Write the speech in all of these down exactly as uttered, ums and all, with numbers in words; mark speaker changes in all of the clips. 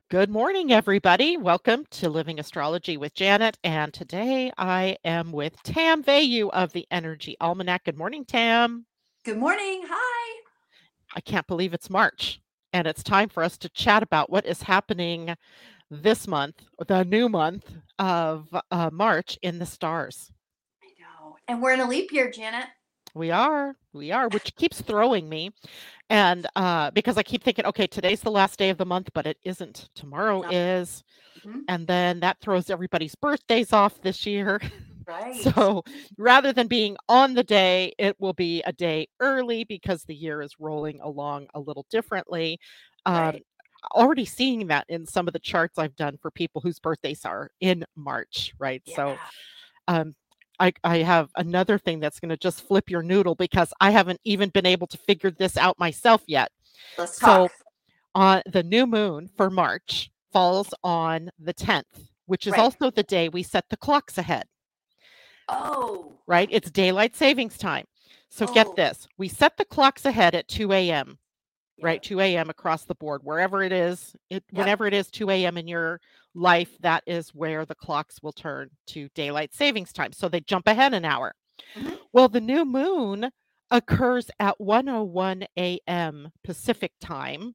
Speaker 1: Good morning, everybody. Welcome to Living Astrology with Janet. And today I am with Tam Vayu of the Energy Almanac. Good morning, Tam.
Speaker 2: Good morning. Hi.
Speaker 1: I can't believe it's March and it's time for us to chat about what is happening this month, the new month of uh, March in the stars.
Speaker 2: I know. And we're in a leap year, Janet.
Speaker 1: We are, we are, which keeps throwing me. And uh, because I keep thinking, okay, today's the last day of the month, but it isn't. Tomorrow
Speaker 2: No.
Speaker 1: is.
Speaker 2: Mhm.
Speaker 1: And then that throws everybody's birthdays off this year.
Speaker 2: Right.
Speaker 1: So rather than being on the day, it will be a day early because the year is rolling along a little differently. Um,
Speaker 2: Right.
Speaker 1: already seeing that in some of the charts I've done for people whose birthdays are in March, right? So
Speaker 2: Yeah.
Speaker 1: um, I, I have another thing that's going to just flip your noodle because I haven't even been able to figure this out myself yet.
Speaker 2: Let's talk.
Speaker 1: So on the new moon for March falls on the tenth, which is
Speaker 2: Right.
Speaker 1: also the day we set the clocks ahead,
Speaker 2: Oh.
Speaker 1: right? It's daylight savings time. So get
Speaker 2: Oh.
Speaker 1: this, we set the clocks ahead at two a m, right?
Speaker 2: Yep.
Speaker 1: two a m across the board, wherever it is, it,
Speaker 2: Yep.
Speaker 1: whenever it is two a m in your life, that is where the clocks will turn to daylight savings time. So they jump ahead an hour.
Speaker 2: Hmm.
Speaker 1: Well, the new moon occurs at one oh one a m Pacific time.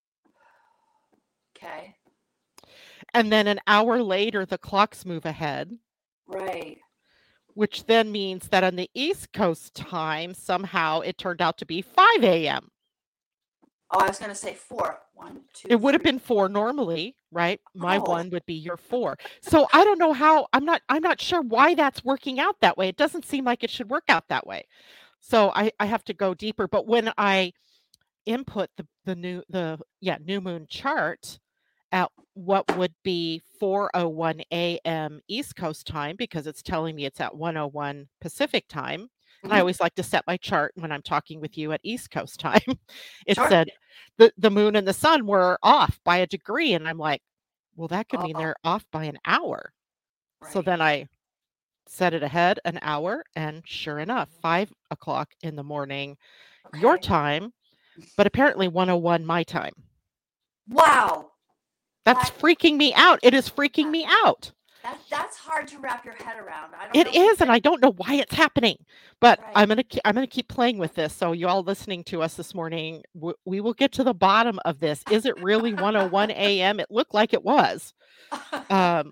Speaker 2: Okay.
Speaker 1: And then an hour later, the clocks move ahead,
Speaker 2: Right.
Speaker 1: which then means that on the East Coast time, somehow it turned out to be five a m.
Speaker 2: Oh, I was going to say four. One,
Speaker 1: It
Speaker 2: two,
Speaker 1: would have
Speaker 2: three.
Speaker 1: been four normally, right? My
Speaker 2: Oh.
Speaker 1: one would be your four. So I don't know how I'm not I'm not sure why that's working out that way. It doesn't seem like it should work out that way. So I I have to go deeper, but when I input the the new the yeah, new moon chart at what would be four oh one a m East Coast time because it's telling me it's at one oh one Pacific time. And I
Speaker 2: Hmm.
Speaker 1: always like to set my chart when I'm talking with you at East Coast time. It
Speaker 2: Sure.
Speaker 1: said the, the moon and the sun were off by a degree. And I'm like, well, that could mean
Speaker 2: Oh.
Speaker 1: they're off by an hour. So
Speaker 2: Right.
Speaker 1: then I set it ahead an hour. And sure enough, five o'clock in the morning, your
Speaker 2: Okay.
Speaker 1: time, but apparently one oh one my time.
Speaker 2: Wow.
Speaker 1: That's
Speaker 2: That,
Speaker 1: freaking me out. It is freaking
Speaker 2: that
Speaker 1: me out.
Speaker 2: that that's hard to wrap your head around. I don't
Speaker 1: It
Speaker 2: know if you
Speaker 1: is, and
Speaker 2: can.
Speaker 1: I don't know why it's happening, but
Speaker 2: Right.
Speaker 1: I'm gonna ke I'm gonna keep playing with this, so you all listening to us this morning, w we will get to the bottom of this. Is it really one oh one a m? It looked like it was. Um,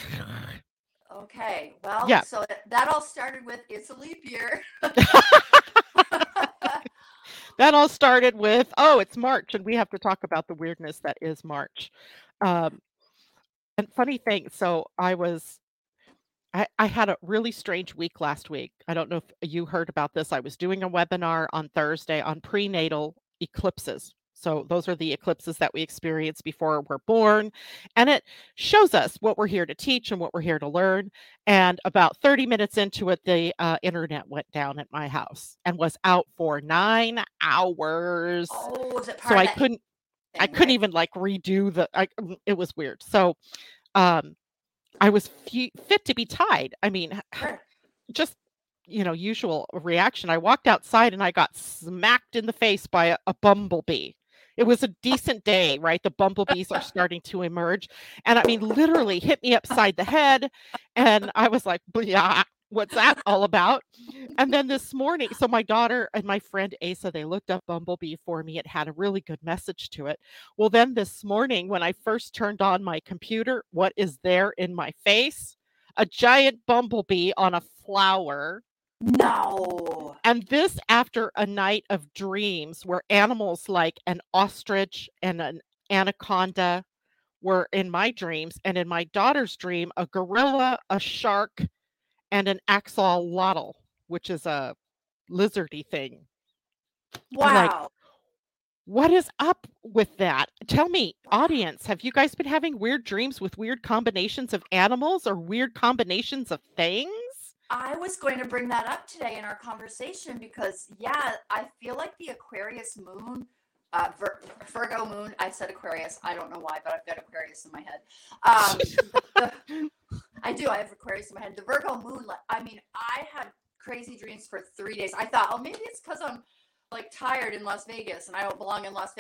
Speaker 2: Okay, well,
Speaker 1: yeah.
Speaker 2: so that, that all started with it's a leap year.
Speaker 1: That all started with, "Oh, it's March, and we have to talk about the weirdness that is March." Um, and funny thing, so I was I I had a really strange week last week. I don't know if you heard about this. I was doing a webinar on Thursday on prenatal eclipses. So those are the eclipses that we experience before we're born. And it shows us what we're here to teach and what we're here to learn. And about thirty minutes into it, the uh, internet went down at my house and was out for nine hours.
Speaker 2: Oh, is it
Speaker 1: So
Speaker 2: part of
Speaker 1: I
Speaker 2: that
Speaker 1: couldn't I
Speaker 2: thing,
Speaker 1: couldn't
Speaker 2: right?
Speaker 1: even like redo the I, it was weird. So um I was fe fit to be tied. I mean,
Speaker 2: Sure.
Speaker 1: just, you know, usual reaction. I walked outside and I got smacked in the face by a, a bumblebee. It was a decent day, right? The bumblebees are starting to emerge. And I mean, literally hit me upside the head. And I was like, yeah, what's that all about? And then this morning, so my daughter and my friend Asa, they looked up Bumblebee for me. It had a really good message to it. Well, then this morning, when I first turned on my computer, what is there in my face? A giant bumblebee on a flower.
Speaker 2: No.
Speaker 1: And this after a night of dreams where animals like an ostrich and an anaconda were in my dreams. And in my daughter's dream, a gorilla, a shark, and an axolotl, which is a lizardy thing. I'm like,
Speaker 2: Wow.
Speaker 1: what is up with that? Tell me, audience, have you guys been having weird dreams with weird combinations of animals or weird combinations of things?
Speaker 2: I was going to bring that up today in our conversation because, yeah, I feel like the Aquarius moon, uh, Vir- Virgo moon, I said Aquarius. I don't know why, but I've got Aquarius in my head. Um, the, the, I do. I have Aquarius in my head. The Virgo moon, like, I mean, I had crazy dreams for three days. I thought, oh, maybe it's because I'm like tired in Las Vegas and I don't belong in Las Vegas.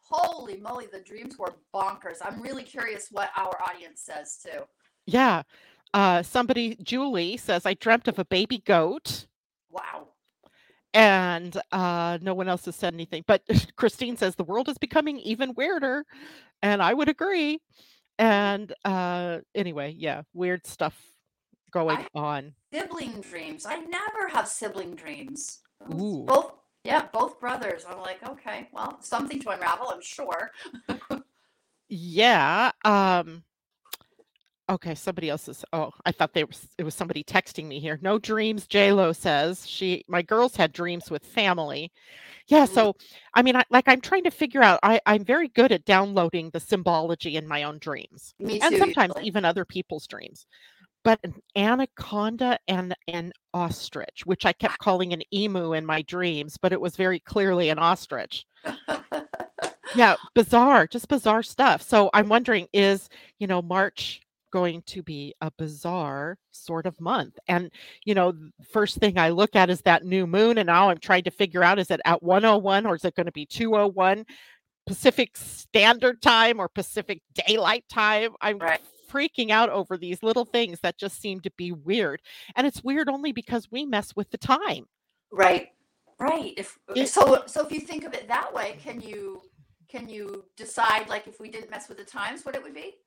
Speaker 2: holy moly, the dreams were bonkers. I'm really curious what our audience says too.
Speaker 1: Yeah. Uh, somebody, Julie says, I dreamt of a baby goat.
Speaker 2: Wow.
Speaker 1: And uh, no one else has said anything. But Christine says the world is becoming even weirder. And I would agree. And uh, anyway, yeah, weird stuff going
Speaker 2: I
Speaker 1: on.
Speaker 2: Sibling dreams. I never have sibling dreams.
Speaker 1: Ooh.
Speaker 2: Both, yeah, both brothers. I'm like, okay, well, something to unravel, I'm sure.
Speaker 1: Yeah. Um, okay, somebody else is. Oh, I thought they was it was somebody texting me here. No dreams, J-Lo says. She my girls had dreams with family. Yeah,
Speaker 2: Mm,
Speaker 1: so I mean, I, like I'm trying to figure out. I I'm very good at downloading the symbology in my own dreams,
Speaker 2: me
Speaker 1: and
Speaker 2: too,
Speaker 1: sometimes
Speaker 2: usually.
Speaker 1: even other people's dreams. But an anaconda and an ostrich, which I kept calling an emu in my dreams, but it was very clearly an ostrich. Yeah, bizarre, just bizarre stuff. So I'm wondering, is, you know, March going to be a bizarre sort of month? And, you know, th- first thing I look at is that new moon. And now I'm trying to figure out, is it at one oh one or is it going to be two oh one Pacific Standard Time or Pacific Daylight Time? I'm
Speaker 2: Right,
Speaker 1: freaking out over these little things that just seem to be weird. And it's weird only because we mess with the time.
Speaker 2: right, right. If
Speaker 1: It,
Speaker 2: so, so if you think of it that way, can you can you decide like if we didn't mess with the times, what it would be?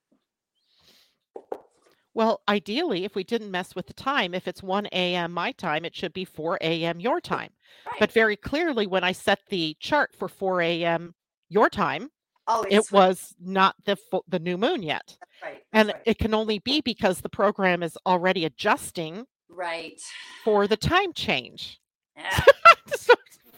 Speaker 1: Well, ideally, if we didn't mess with the time, if it's one a m my time, it should be four a m your time.
Speaker 2: Right.
Speaker 1: But very clearly, when I set the chart for four a m your time,
Speaker 2: Oh, it's
Speaker 1: it
Speaker 2: switch.
Speaker 1: was not the full, the new moon yet.
Speaker 2: That's right. That's
Speaker 1: And
Speaker 2: right.
Speaker 1: it can only be because the program is already adjusting
Speaker 2: Right.
Speaker 1: for the time change.
Speaker 2: Yeah.
Speaker 1: So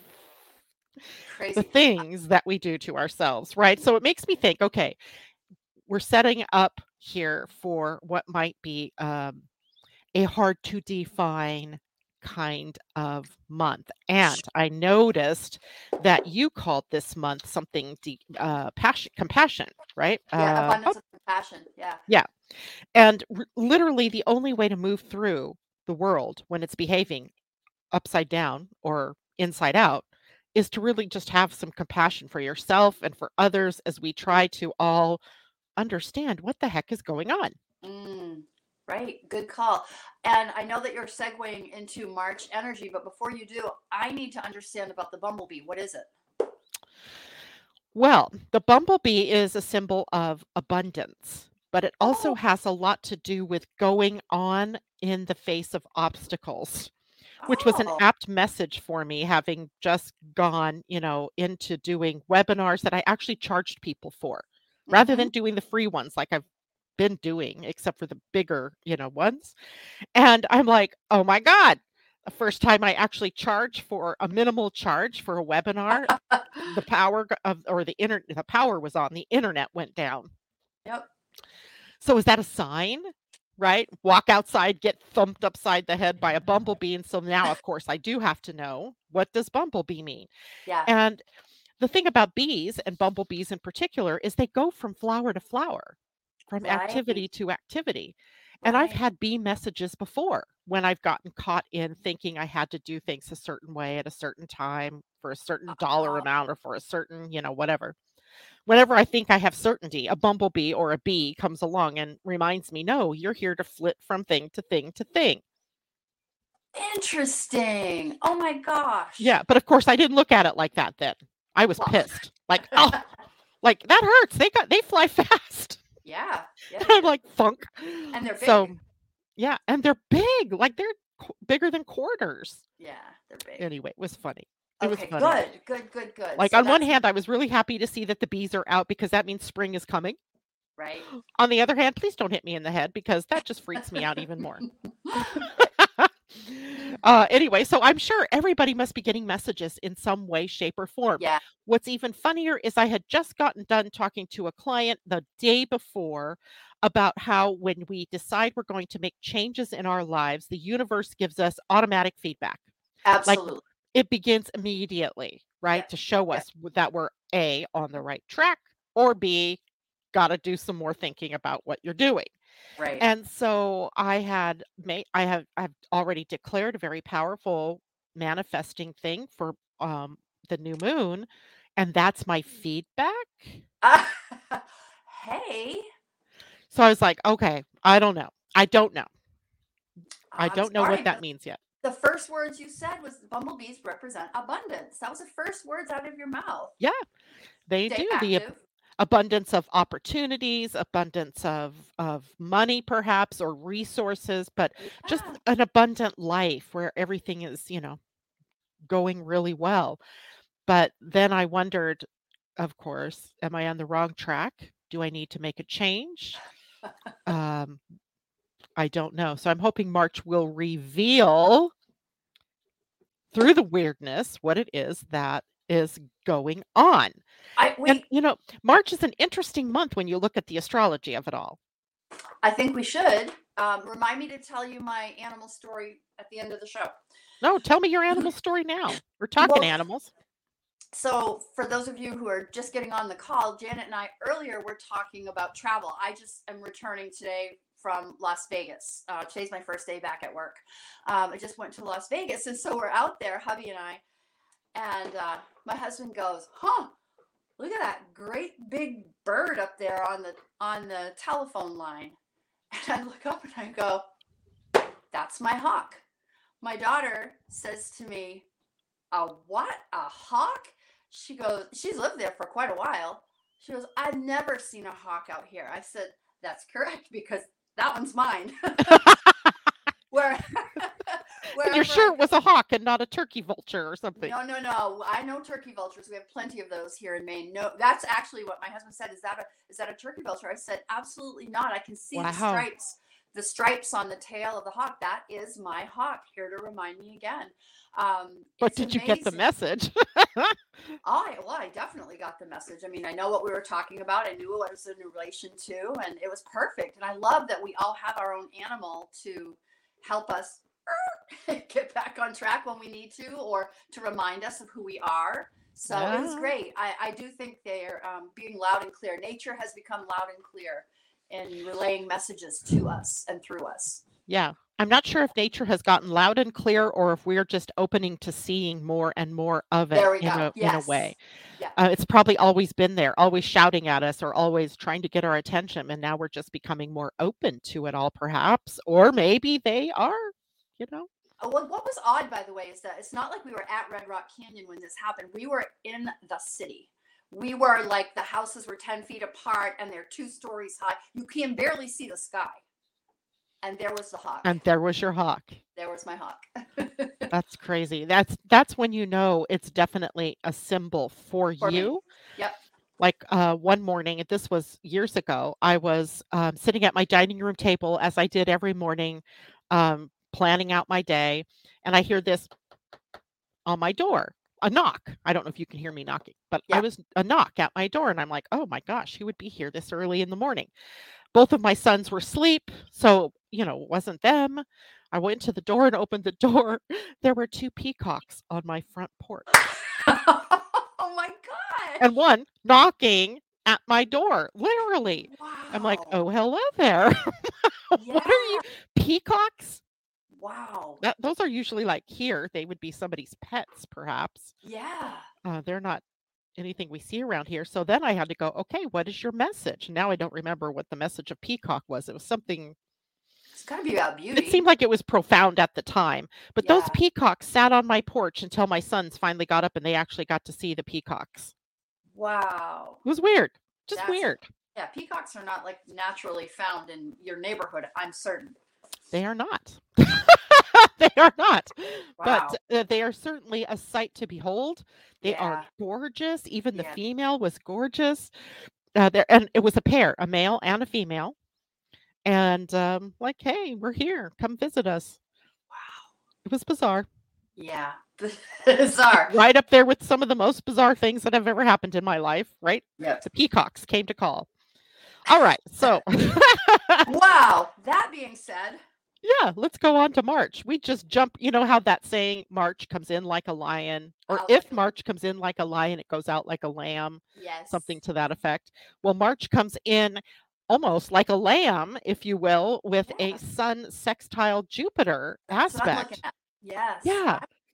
Speaker 1: the
Speaker 2: Crazy.
Speaker 1: things that we do to ourselves, right? So it makes me think, okay, we're setting up here for what might be um, a hard to define kind of month. And I noticed that you called this month something de- uh, passion, compassion, right?
Speaker 2: Yeah,
Speaker 1: Uh, oh,
Speaker 2: abundance of compassion. Yeah.
Speaker 1: yeah. And r- literally, the only way to move through the world when it's behaving upside down or inside out is to really just have some compassion for yourself and for others as we try to all understand what the heck is going on.
Speaker 2: Mm, right. Good call. And I know that you're segueing into March energy, but before you do, I need to understand about the bumblebee. What is it?
Speaker 1: Well, the bumblebee is a symbol of abundance, but it also
Speaker 2: Oh,
Speaker 1: has a lot to do with going on in the face of obstacles, which was an
Speaker 2: oh.
Speaker 1: apt message for me, having just gone, you know, into doing webinars that I actually charged people for rather
Speaker 2: Mm-hmm.
Speaker 1: than doing the free ones like I've been doing, except for the bigger, you know, ones. And I'm like, oh my God, the first time I actually charged for a minimal charge for a webinar, the power g- of or the internet the power was on, the internet went down.
Speaker 2: Yep.
Speaker 1: So is that a sign? Right? Walk outside, get thumped upside the head by a bumblebee. And so now, of course, I do have to know, what does bumblebee mean?
Speaker 2: Yeah.
Speaker 1: And the thing about bees and bumblebees in particular is they go from flower to flower, from
Speaker 2: Right.
Speaker 1: activity to activity. And I've
Speaker 2: Right.
Speaker 1: had bee messages before when I've gotten caught in thinking I had to do things a certain way at a certain time for a certain dollar
Speaker 2: Oh,
Speaker 1: amount or for a certain, you know, whatever. Whenever I think I have certainty, a bumblebee or a bee comes along and reminds me, no, you're here to flip from thing to thing to thing.
Speaker 2: interesting. Oh my gosh.
Speaker 1: Yeah. But of course, I didn't look at it like that then. I was
Speaker 2: Well,
Speaker 1: pissed. Like, oh, like that hurts. They got, they fly fast.
Speaker 2: yeah. Yeah,
Speaker 1: And
Speaker 2: they
Speaker 1: I'm
Speaker 2: do.
Speaker 1: like, thunk.
Speaker 2: And they're
Speaker 1: So,
Speaker 2: big.
Speaker 1: yeah. And they're big. Like they're qu- bigger than quarters.
Speaker 2: Yeah, they're big.
Speaker 1: Anyway, it was funny. It was
Speaker 2: Okay,
Speaker 1: funny.
Speaker 2: good. Good, good, good.
Speaker 1: Like,
Speaker 2: So
Speaker 1: on one
Speaker 2: that's
Speaker 1: hand, I was really happy to see that the bees are out because that means spring is coming.
Speaker 2: right.
Speaker 1: On the other hand, please don't hit me in the head because that just freaks me out even more. Uh, anyway, so I'm sure everybody must be getting messages in some way, shape, or form.
Speaker 2: Yeah,
Speaker 1: What's even funnier is I had just gotten done talking to a client the day before about how when we decide we're going to make changes in our lives, the universe gives us automatic feedback. Like
Speaker 2: absolutely.
Speaker 1: it begins immediately, right?
Speaker 2: Yeah,
Speaker 1: To show
Speaker 2: yeah,
Speaker 1: us w- that we're A, on the right track, or B, got to do some more thinking about what you're doing.
Speaker 2: right.
Speaker 1: And so I had made I have I've already declared a very powerful manifesting thing for um the new moon and that's my feedback?
Speaker 2: Uh, hey,
Speaker 1: So I was like, "Okay, I don't know. I don't know. I
Speaker 2: I'm
Speaker 1: don't know what
Speaker 2: sorry,
Speaker 1: that
Speaker 2: but
Speaker 1: means yet."
Speaker 2: the first words you said was bumblebees represent abundance. That was the first words out of your mouth.
Speaker 1: Yeah, they
Speaker 2: Stay
Speaker 1: do. The ab
Speaker 2: active.
Speaker 1: abundance of opportunities, abundance of of money perhaps or resources, but just
Speaker 2: Yeah.
Speaker 1: an abundant life where everything is, you know, going really well. But then I wondered, of course, am I on the wrong track? Do I need to make a change? Um, I don't know. So I'm hoping March will reveal through the weirdness what it is that is going on.
Speaker 2: I
Speaker 1: And,
Speaker 2: wait.
Speaker 1: you know, March is an interesting month when you look at the astrology of it all.
Speaker 2: I think we should. Um, remind me to tell you my animal story at the end of the show.
Speaker 1: No, tell me your animal story now. We're talking
Speaker 2: Well,
Speaker 1: animals.
Speaker 2: so for those of you who are just getting on the call, Janet and I earlier were talking about travel. I just am returning today from Las Vegas. Uh, today's my first day back at work. Um, I just went to Las Vegas, and so we're out there, hubby and I, and uh, my husband goes, "Huh, look at that great big bird up there on the on the telephone line." And I look up and I go, "That's my hawk." My daughter says to me, "A what? A hawk?" She goes, she's lived there for quite a while. She goes, "I've never seen a hawk out here." I said, "That's correct, because that one's mine." Where
Speaker 1: And you're
Speaker 2: wherever I
Speaker 1: sure it
Speaker 2: go.
Speaker 1: was a hawk and not a turkey vulture or something.
Speaker 2: No, no, no. I know turkey vultures. We have plenty of those here in Maine. No, that's actually what my husband said. Is that a is that a turkey vulture? I said, absolutely not. I can see the
Speaker 1: Wow.
Speaker 2: stripes, the stripes on the tail of the hawk. That is my hawk, here to remind me again. Um,
Speaker 1: But
Speaker 2: it's
Speaker 1: did you get the
Speaker 2: amazing.
Speaker 1: message?
Speaker 2: I well, I definitely got the message. I mean, I know what we were talking about. I knew what it was in relation to, and it was perfect. And I love that we all have our own animal to help us get back on track when we need to, or to remind us of who we are. So it was
Speaker 1: Yeah.
Speaker 2: great. I, I do think they're um, being loud and clear. Nature has become loud and clear in relaying messages to us and through us.
Speaker 1: Yeah. I'm not sure if nature has gotten loud and clear or if we're just opening to seeing more and more of it
Speaker 2: There we
Speaker 1: in
Speaker 2: go.
Speaker 1: a in a way.
Speaker 2: Yes. Yeah.
Speaker 1: Uh, it's probably always been there, always shouting at us or always trying to get our attention, and now we're just becoming more open to it all perhaps, or maybe they are, you know?
Speaker 2: Oh, well, what was odd, by the way, is that it's not like we were at Red Rock Canyon when this happened. We were in the city. We were like, the houses were ten feet apart and they're two stories high. You can barely see the sky. And there was the hawk.
Speaker 1: And there was your hawk.
Speaker 2: There was my hawk.
Speaker 1: That's crazy. That's that's when you know it's definitely a symbol for
Speaker 2: For me.
Speaker 1: you.
Speaker 2: Yep.
Speaker 1: Like, uh, one morning, and this was years ago, I was, um, sitting at my dining room table as I did every morning, um, planning out my day, and I hear this on my door, a knock. I don't know if you can hear me knocking, but I
Speaker 2: Yep.
Speaker 1: was a knock at my door, and I'm like, "Oh my gosh, who would be here this early in the morning?" Both of my sons were asleep, so, you know, it wasn't them. I went to the door and opened the door. There were two peacocks on my front porch,
Speaker 2: Oh my gosh.
Speaker 1: and one knocking at my door, literally. I'm like,
Speaker 2: Wow.
Speaker 1: "Oh, hello there." What are you
Speaker 2: Yeah.
Speaker 1: peacocks?
Speaker 2: Wow.
Speaker 1: That those are usually, like, here, they would be somebody's pets, perhaps.
Speaker 2: Yeah.
Speaker 1: Uh, they're not anything we see around here, so then I had to go, "Okay, what is your message?" Now I don't remember what the message of peacock was. It was something
Speaker 2: It's got to be about
Speaker 1: it seemed
Speaker 2: beauty.
Speaker 1: like it was profound at the time, but those
Speaker 2: Yeah.
Speaker 1: peacocks sat on my porch until my sons finally got up and they actually got to see the peacocks.
Speaker 2: Wow.
Speaker 1: It was weird, just
Speaker 2: That's,
Speaker 1: weird.
Speaker 2: yeah, peacocks are not like naturally found in your neighborhood, I'm certain.
Speaker 1: They are not. They are not, but,
Speaker 2: Wow.
Speaker 1: uh, they are certainly a sight to behold. They are
Speaker 2: Yeah.
Speaker 1: gorgeous, even the
Speaker 2: Yeah.
Speaker 1: female was gorgeous. Uh, there and it was a pair, a male and a female, and, um, like, "Hey, we're here, come visit us."
Speaker 2: Wow.
Speaker 1: It was bizarre.
Speaker 2: Yeah. Bizarre.
Speaker 1: Right up there with some of the most bizarre things that have ever happened in my life, right?
Speaker 2: Yep.
Speaker 1: The peacocks came to call. All right, so
Speaker 2: Wow. That being said,
Speaker 1: yeah, let's go on to March. We just jump, you know how that saying March comes in like a lion, or
Speaker 2: out
Speaker 1: if
Speaker 2: like a
Speaker 1: March comes in like a lion, it goes out like a lamb,
Speaker 2: yes.
Speaker 1: something to that effect. Well, March comes in almost like a lamb, if you will, with a
Speaker 2: Yeah.
Speaker 1: sun sextile Jupiter
Speaker 2: That's what I'm looking
Speaker 1: aspect.
Speaker 2: at. Yes.
Speaker 1: Yeah.
Speaker 2: I,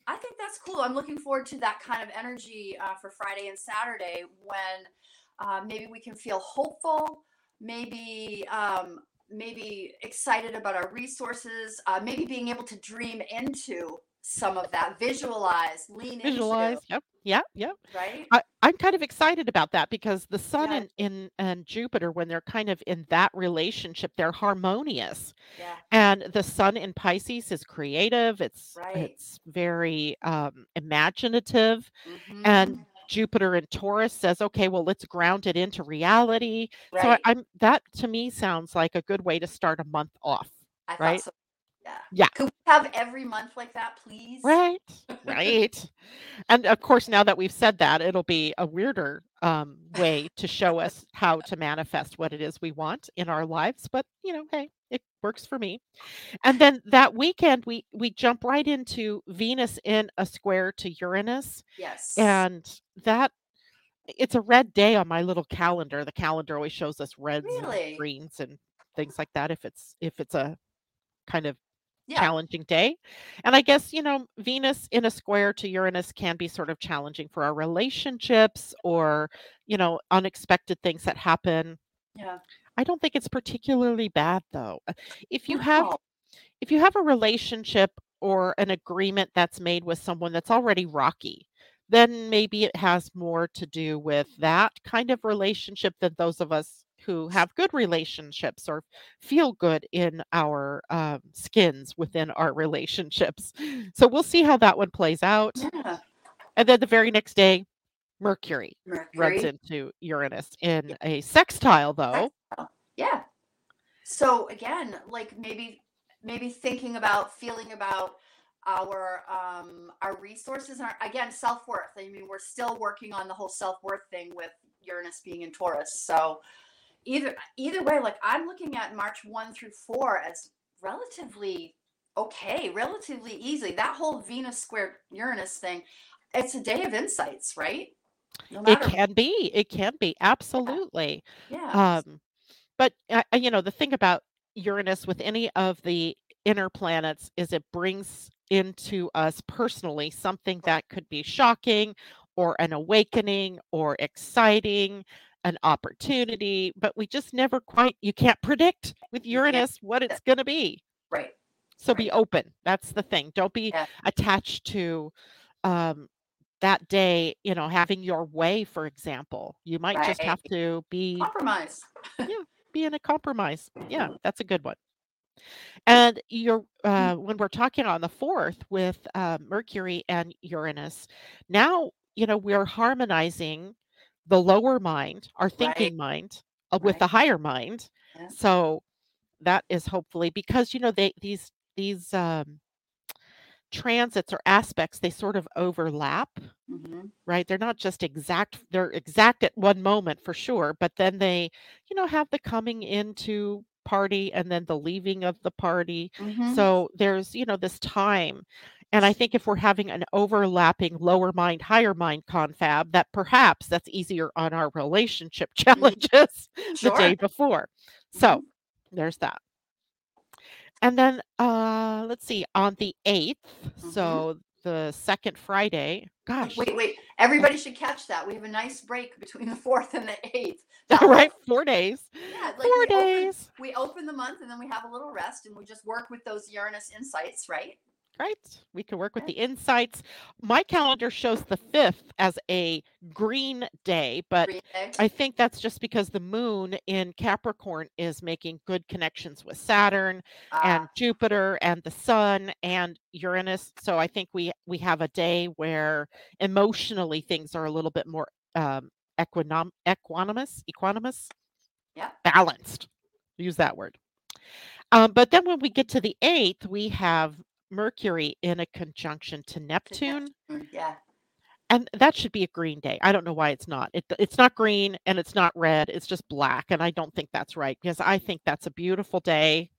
Speaker 2: I think that's cool. I'm looking forward to that kind of energy uh, for Friday and Saturday when uh, maybe we can feel hopeful, maybe um, maybe excited about our resources, uh, maybe being able to dream into some of that, visualize, lean into,
Speaker 1: Visualize. Yep. Yep. Yep.
Speaker 2: right?
Speaker 1: I, I'm kind of excited about that because the sun
Speaker 2: Yeah,
Speaker 1: and in and Jupiter, when they're kind of in that relationship, they're harmonious.
Speaker 2: yeah,
Speaker 1: And the sun in Pisces is creative. It's
Speaker 2: right.
Speaker 1: it's very um, imaginative.
Speaker 2: Hmm.
Speaker 1: And Jupiter in Taurus says, okay, well, let's ground it into reality. So I,
Speaker 2: Right.
Speaker 1: I'm that to me sounds like a good way to start a month off,
Speaker 2: I thought
Speaker 1: right?
Speaker 2: so. Yeah.
Speaker 1: Yeah.
Speaker 2: Could we have every month like that, please?
Speaker 1: Right. Right. And of course, now that we've said that, it'll be a weirder um, way to show us how to manifest what it is we want in our lives. But you know, hey, it works for me. And then that weekend, we we jump right into Venus in a square to Uranus,
Speaker 2: Yes.
Speaker 1: and that it's a red day on my little calendar. The calendar always shows us reds and
Speaker 2: Really?
Speaker 1: greens and things like that if it's if it's a kind of
Speaker 2: Yeah.
Speaker 1: challenging day. And I guess, you know, Venus in a square to Uranus can be sort of challenging for our relationships or, you know, unexpected things that happen.
Speaker 2: Yeah.
Speaker 1: I don't think it's particularly bad though. Uh, If you have
Speaker 2: No.
Speaker 1: if you have a relationship or an agreement that's made with someone that's already rocky, then maybe it has more to do with that kind of relationship than those of us who have good relationships or feel good in our um, skins within our relationships. So we'll see how that one plays out.
Speaker 2: Yeah.
Speaker 1: And then the very next day, Mercury runs
Speaker 2: Mercury.
Speaker 1: into Uranus
Speaker 2: Yeah.
Speaker 1: in a sextile, though.
Speaker 2: Textile. Yeah. So again, like maybe maybe thinking about, feeling about our um our resources and our, again, self-worth. I mean, we're still working on the whole self-worth thing with Uranus being in Taurus. So either either way, like I'm looking at March first through four as relatively okay, relatively easy. That whole Venus square Uranus thing, it's a day of insights, right? No
Speaker 1: It
Speaker 2: matter.
Speaker 1: can be. It can be.
Speaker 2: Yeah.
Speaker 1: Absolutely.
Speaker 2: Yeah.
Speaker 1: Um, But, uh, uh, you know, the thing about Uranus with any of the inner planets is it brings into us personally something that could be shocking or an awakening or exciting, an opportunity, but we just never quite you can't predict with
Speaker 2: You can't.
Speaker 1: Uranus what it's gonna be.
Speaker 2: Right.
Speaker 1: So be
Speaker 2: Right.
Speaker 1: open. That's the thing. Don't be
Speaker 2: Yeah.
Speaker 1: attached to um that day, you know, having your way, for example. You might just
Speaker 2: Right.
Speaker 1: have to be
Speaker 2: Compromise.
Speaker 1: yeah, be in a compromise. Yeah, that's a good one. And you're uh, when we're talking on the fourth with uh, Mercury and Uranus, now you know we're harmonizing the lower mind, our
Speaker 2: Right.
Speaker 1: thinking mind, uh, with
Speaker 2: Right.
Speaker 1: the higher mind.
Speaker 2: Yeah.
Speaker 1: So that is hopefully because you know they these these um, transits or aspects they sort of overlap,
Speaker 2: Hmm.
Speaker 1: right? They're not just exact, they're exact at one moment for sure, but then they, you know, have the coming into party and then the leaving of the party.
Speaker 2: Hmm.
Speaker 1: So there's, you know, this time. And I think if we're having an overlapping lower mind, higher mind confab, that perhaps that's easier on our relationship
Speaker 2: Hmm.
Speaker 1: challenges the
Speaker 2: Sure.
Speaker 1: day before. So
Speaker 2: Hmm.
Speaker 1: there's that. And then uh let's see, on the eighth,
Speaker 2: Hmm.
Speaker 1: so the second Friday, gosh,
Speaker 2: Wait, wait. Everybody should catch that. We have a nice break between the fourth and the eighth. That
Speaker 1: right?
Speaker 2: whole,
Speaker 1: four days.
Speaker 2: yeah, like
Speaker 1: four
Speaker 2: we open
Speaker 1: days,
Speaker 2: we open the month and then we have a little rest and we just work with those Uranus insights, right?
Speaker 1: right? We can work with
Speaker 2: Yeah.
Speaker 1: the insights. My calendar shows the fifth as a green day, but
Speaker 2: Green Day.
Speaker 1: I think that's just because the moon in Capricorn is making good connections with Saturn
Speaker 2: Uh,
Speaker 1: and Jupiter and the sun and Uranus. So I think we we have a day where emotionally things are a little bit more um equinom- equanimous, equanimous,
Speaker 2: yeah.
Speaker 1: balanced. Use that word. Um, but then when we get to the eighth, we have Mercury in a conjunction to
Speaker 2: To
Speaker 1: Neptune,
Speaker 2: Neptune. Yeah.
Speaker 1: and that should be a green day. I don't know why it's not. It, it's not green and it's not red. It's just black, and I don't think that's right because I think that's a beautiful day,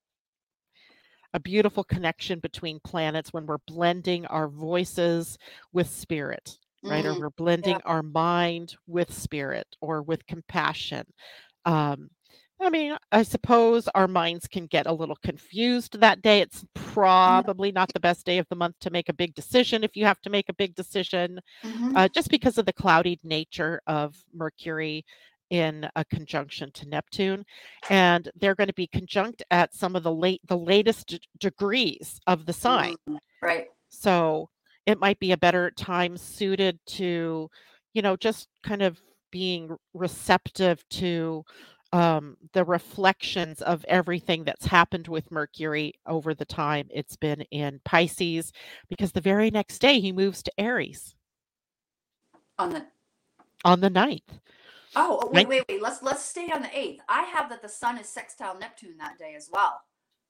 Speaker 1: a beautiful connection between planets when we're blending our voices with spirit, right? Or
Speaker 2: Mm,
Speaker 1: we're
Speaker 2: yeah.
Speaker 1: blending our mind with spirit or with compassion. Um, I mean, I suppose our minds can get a little confused that day. It's probably not the best day of the month to make a big decision if you have to make a big decision,
Speaker 2: Mm-hmm.
Speaker 1: uh, just because of the cloudy nature of Mercury in a conjunction to Neptune. And they're going to be conjunct at some of the late the latest d- degrees of the sign.
Speaker 2: Mm, right.
Speaker 1: So it might be a better time suited to, you know, just kind of being receptive to um, the reflections of everything that's happened with Mercury over the time it's been in Pisces, because the very next day he moves to Aries
Speaker 2: On the
Speaker 1: on the ninth.
Speaker 2: oh oh, wait
Speaker 1: Ninth
Speaker 2: wait wait let's let's stay on the eighth. I have that the sun is sextile Neptune that day as well.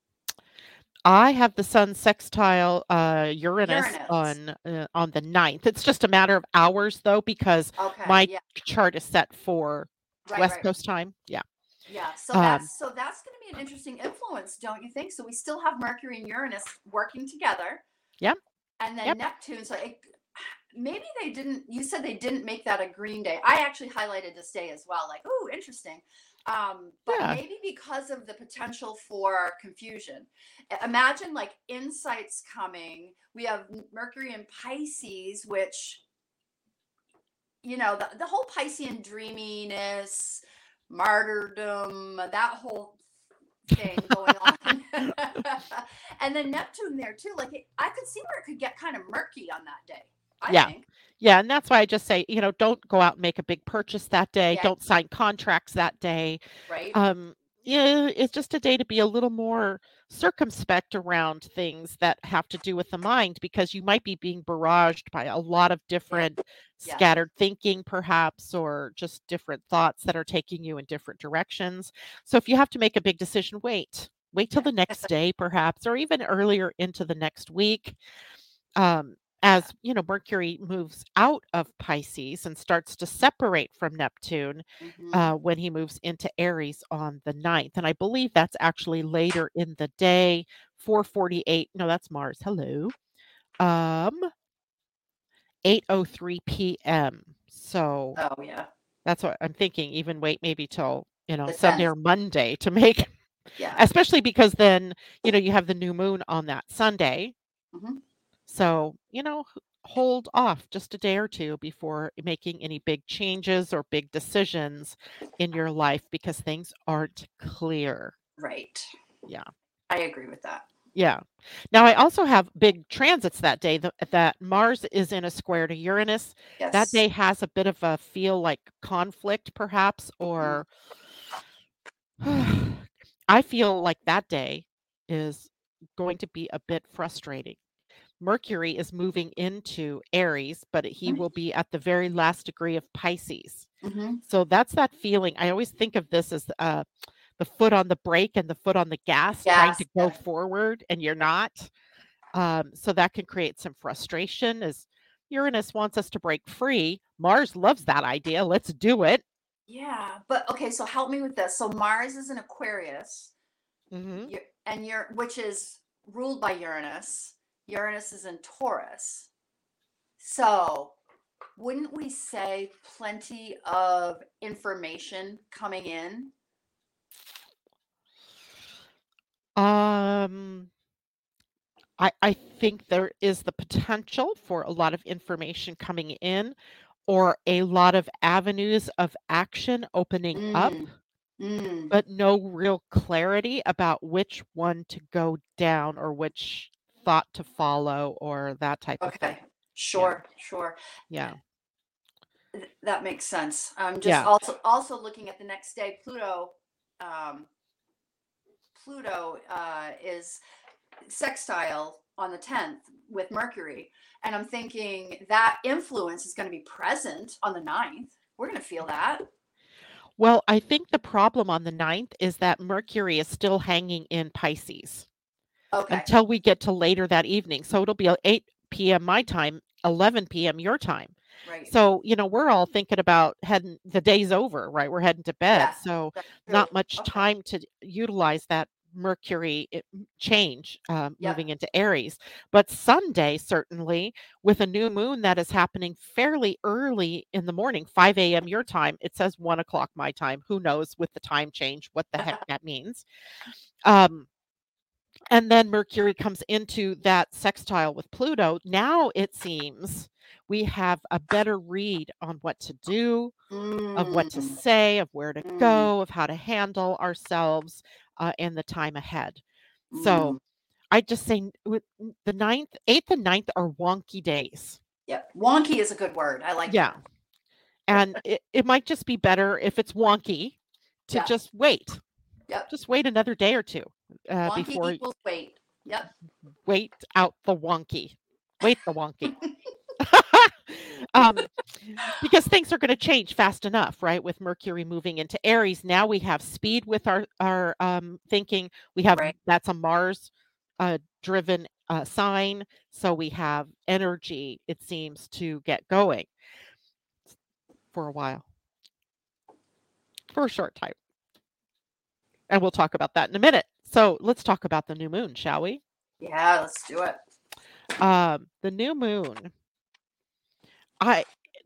Speaker 1: I have the sun sextile uh, Uranus
Speaker 2: Uranus.
Speaker 1: on uh, on the ninth. It's just a matter of hours though, because
Speaker 2: Okay.
Speaker 1: my
Speaker 2: Yeah.
Speaker 1: chart is set for
Speaker 2: Right.
Speaker 1: West
Speaker 2: Right.
Speaker 1: Coast time. Yeah.
Speaker 2: Yeah. So
Speaker 1: Um,
Speaker 2: that's so that's going to be an interesting influence, don't you think? So we still have Mercury and Uranus working together,
Speaker 1: yep.
Speaker 2: and then
Speaker 1: Yep.
Speaker 2: Neptune. So it, maybe they didn't. You said they didn't make that a green day. I actually highlighted this day as well. Like, oh, interesting. Um, but
Speaker 1: Yeah.
Speaker 2: maybe because of the potential for confusion. I- Imagine like insights coming. We have Mercury in Pisces, which you know the, the whole Piscean dreaminess, martyrdom, that whole thing going on. And then Neptune there too. Like it, I could see where it could get kind of murky on that day. I
Speaker 1: Yeah.
Speaker 2: think.
Speaker 1: Yeah, and that's why I just say, you know, don't go out and make a big purchase that day.
Speaker 2: Yeah.
Speaker 1: Don't sign contracts that day.
Speaker 2: Right.
Speaker 1: Um, yeah, it's just a day to be a little more circumspect around things that have to do with the mind, because you might be being barraged by a lot of
Speaker 2: Yeah.
Speaker 1: different
Speaker 2: Yeah.
Speaker 1: scattered thinking, perhaps, or just different thoughts that are taking you in different directions. So if you have to make a big decision, wait. Wait till
Speaker 2: Yeah.
Speaker 1: the next day, perhaps, or even earlier into the next week. Um,
Speaker 2: Yeah.
Speaker 1: as you know, Mercury moves out of Pisces and starts to separate from Neptune
Speaker 2: Mm-hmm.
Speaker 1: uh, when he moves into Aries on the ninth. And I believe that's actually later in the day, four forty-eight. No, that's Mars. Hello. Um, eight oh three p m. So
Speaker 2: Oh yeah.
Speaker 1: that's what I'm thinking. Even wait maybe till, you know,
Speaker 2: The
Speaker 1: Sunday
Speaker 2: tenth.
Speaker 1: or Monday to make,
Speaker 2: Yeah.
Speaker 1: especially because then, you know, you have the new moon on that Sunday.
Speaker 2: Mm-hmm.
Speaker 1: So, you know, h- hold off just a day or two before making any big changes or big decisions in your life, because things aren't clear.
Speaker 2: Right.
Speaker 1: Yeah.
Speaker 2: I agree with that.
Speaker 1: Yeah. Now, I also have big transits that day. The, that Mars is in a square to Uranus. That
Speaker 2: Yes.
Speaker 1: day has a bit of a feel like conflict, perhaps,
Speaker 2: Mm-hmm.
Speaker 1: or I feel like that day is going to be a bit frustrating. Mercury is moving into Aries, but he will be at the very last degree of Pisces.
Speaker 2: Mm-hmm.
Speaker 1: So that's that feeling. I always think of this as uh, the foot on the brake and the foot on the gas, trying
Speaker 2: Yes.
Speaker 1: to go forward, and you're not. Um, so that can create some frustration as Uranus wants us to break free. Mars loves that idea. Let's do it.
Speaker 2: Yeah. But okay. So help me with this. So Mars is in Aquarius,
Speaker 1: Hmm.
Speaker 2: you, and you're which is ruled by Uranus. Uranus is in Taurus. So wouldn't we say plenty of information coming in?
Speaker 1: Um, I, I think there is the potential for a lot of information coming in, or a lot of avenues of action opening up,
Speaker 2: Mm, mm.
Speaker 1: but no real clarity about which one to go down or which thought to follow or that type of thing.
Speaker 2: Okay.
Speaker 1: Yeah.
Speaker 2: Sure, sure.
Speaker 1: Yeah.
Speaker 2: Th- That makes sense. I'm just
Speaker 1: Yeah.
Speaker 2: also also looking at the next day. Pluto, um, Pluto uh, is sextile on the tenth with Mercury, and I'm thinking that influence is going to be present on the ninth. We're going to feel that.
Speaker 1: Well, I think the problem on the ninth is that Mercury is still hanging in Pisces
Speaker 2: Okay.
Speaker 1: until we get to later that evening. So it'll be uh, eight p m my time, eleven p m your time.
Speaker 2: Right.
Speaker 1: So, you know, we're all thinking about heading, the day's over, right? We're heading to bed.
Speaker 2: Yeah,
Speaker 1: So
Speaker 2: that's true.
Speaker 1: not much
Speaker 2: Okay.
Speaker 1: time to utilize that Mercury it, change um,
Speaker 2: Yep.
Speaker 1: moving into Aries. But Sunday, certainly, with a new moon that is happening fairly early in the morning, five a m your time, it says one o'clock my time. Who knows with the time change what the heck that means? Um, and then Mercury comes into that sextile with Pluto. Now it seems we have a better read on what to do, of what to
Speaker 2: Mm,
Speaker 1: say, of where to
Speaker 2: mm,
Speaker 1: go, of how to handle ourselves uh, in the time ahead. So
Speaker 2: mm.
Speaker 1: I just say n- with n- the ninth, eighth, and ninth are wonky days.
Speaker 2: Yep. Wonky is a good word. I like
Speaker 1: Yeah.
Speaker 2: that.
Speaker 1: And it, it might just be better if it's wonky to
Speaker 2: Yeah.
Speaker 1: just wait.
Speaker 2: Yep.
Speaker 1: Just wait another day or two uh,
Speaker 2: Wonky
Speaker 1: before
Speaker 2: equals weight. Yep.
Speaker 1: wait out the wonky. Wait the wonky. um, because things are going to change fast enough, right? With Mercury moving into Aries, now we have speed with our our um, thinking. We have
Speaker 2: Right.
Speaker 1: that's a Mars uh, driven uh, sign, so we have energy. It seems to get going for a while, for a short time, and we'll talk about that in a minute. So let's talk about the new moon, shall we?
Speaker 2: Yeah, let's do it.
Speaker 1: Um, the new moon. I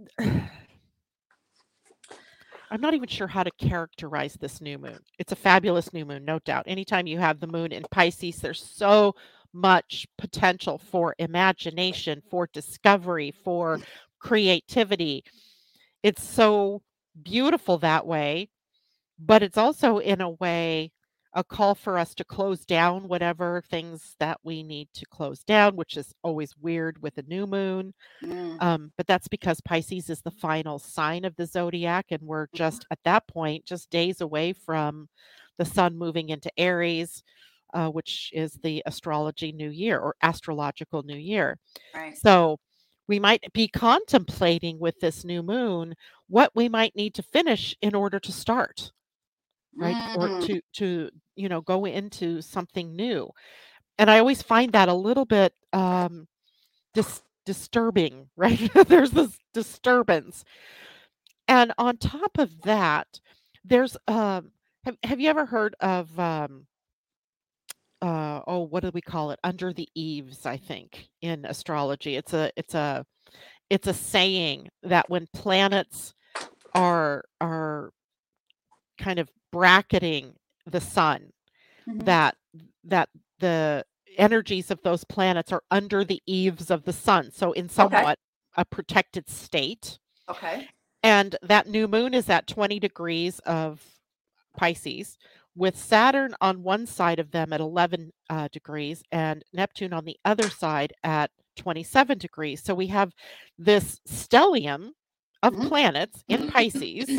Speaker 1: I'm not even sure how to characterize this new moon. It's a fabulous new moon, no doubt. Anytime you have the moon in Pisces, there's so much potential for imagination, for discovery, for creativity. It's so beautiful that way, but it's also in a way a call for us to close down whatever things that we need to close down, which is always weird with a new moon.
Speaker 2: Mm,
Speaker 1: Um, but that's because Pisces is the final sign of the zodiac, and we're
Speaker 2: mhm.
Speaker 1: just at that point, just days away from the sun moving into Aries, uh, which is the astrology new year or astrological new year.
Speaker 2: Right.
Speaker 1: So we might be contemplating with this new moon what we might need to finish in order to start, right? Or
Speaker 2: Mm,
Speaker 1: to to you know go into something new. And I always find that a little bit um, dis- disturbing, right? There's this disturbance. And on top of that, there's um have, have you ever heard of um uh oh what do we call it? Under the eaves, I think, in astrology. It's a it's a it's a saying that when planets are are kind of bracketing the sun,
Speaker 2: mhm.
Speaker 1: that that the energies of those planets are under the eaves of the sun, so in
Speaker 2: Okay.
Speaker 1: somewhat a protected state.
Speaker 2: Okay.
Speaker 1: And that new moon is at twenty degrees of Pisces, with Saturn on one side of them at eleven uh, degrees and Neptune on the other side at twenty-seven degrees. So we have this stellium of
Speaker 2: Mhm.
Speaker 1: planets in Pisces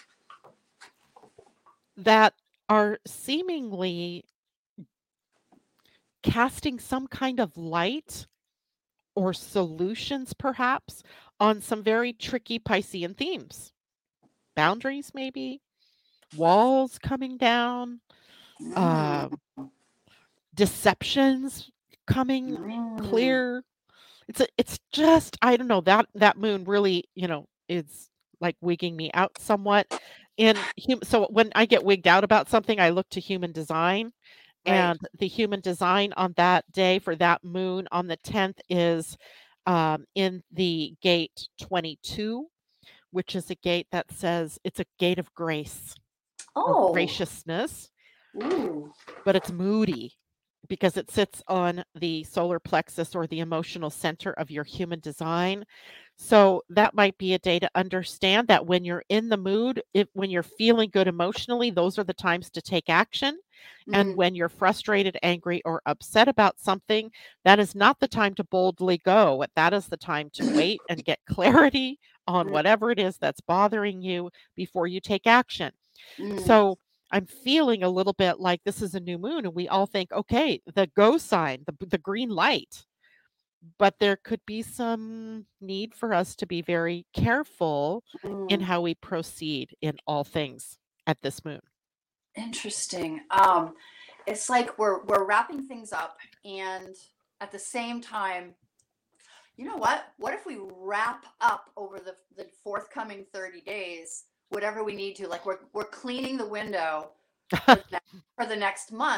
Speaker 1: that are seemingly casting some kind of light or solutions, perhaps, on some very tricky Piscean themes. Boundaries, maybe, walls coming down,
Speaker 2: Mm,
Speaker 1: um, deceptions coming
Speaker 2: mm.
Speaker 1: clear. It's a, it's just I don't know that that moon really you know is like wigging me out somewhat. In hum- so when I get wigged out about something, I look to human design,
Speaker 2: Right.
Speaker 1: and the human design on that day for that moon on the tenth is um, in the gate twenty-two, which is a gate that says it's a gate of grace or
Speaker 2: Oh.
Speaker 1: graciousness,
Speaker 2: Ooh.
Speaker 1: but it's moody because it sits on the solar plexus or the emotional center of your human design. So that might be a day to understand that when you're in the mood, if when you're feeling good emotionally, those are the times to take action. And
Speaker 2: Mhm.
Speaker 1: when you're frustrated, angry, or upset about something, that is not the time to boldly go. That is the time to wait and get clarity on
Speaker 2: Mm,
Speaker 1: whatever it is that's bothering you before you take action.
Speaker 2: mm.
Speaker 1: So I'm feeling a little bit like this is a new moon, and we all think, okay, the go sign, the, the green light. But there could be some need for us to be very careful in
Speaker 2: Mm.
Speaker 1: how we proceed in all things at this moon.
Speaker 2: Interesting. Um, it's like we're we're wrapping things up, and at the same time, you know what? What if we wrap up over the the forthcoming thirty days, whatever we need to? Like we're we're cleaning the window for the next, for the next month,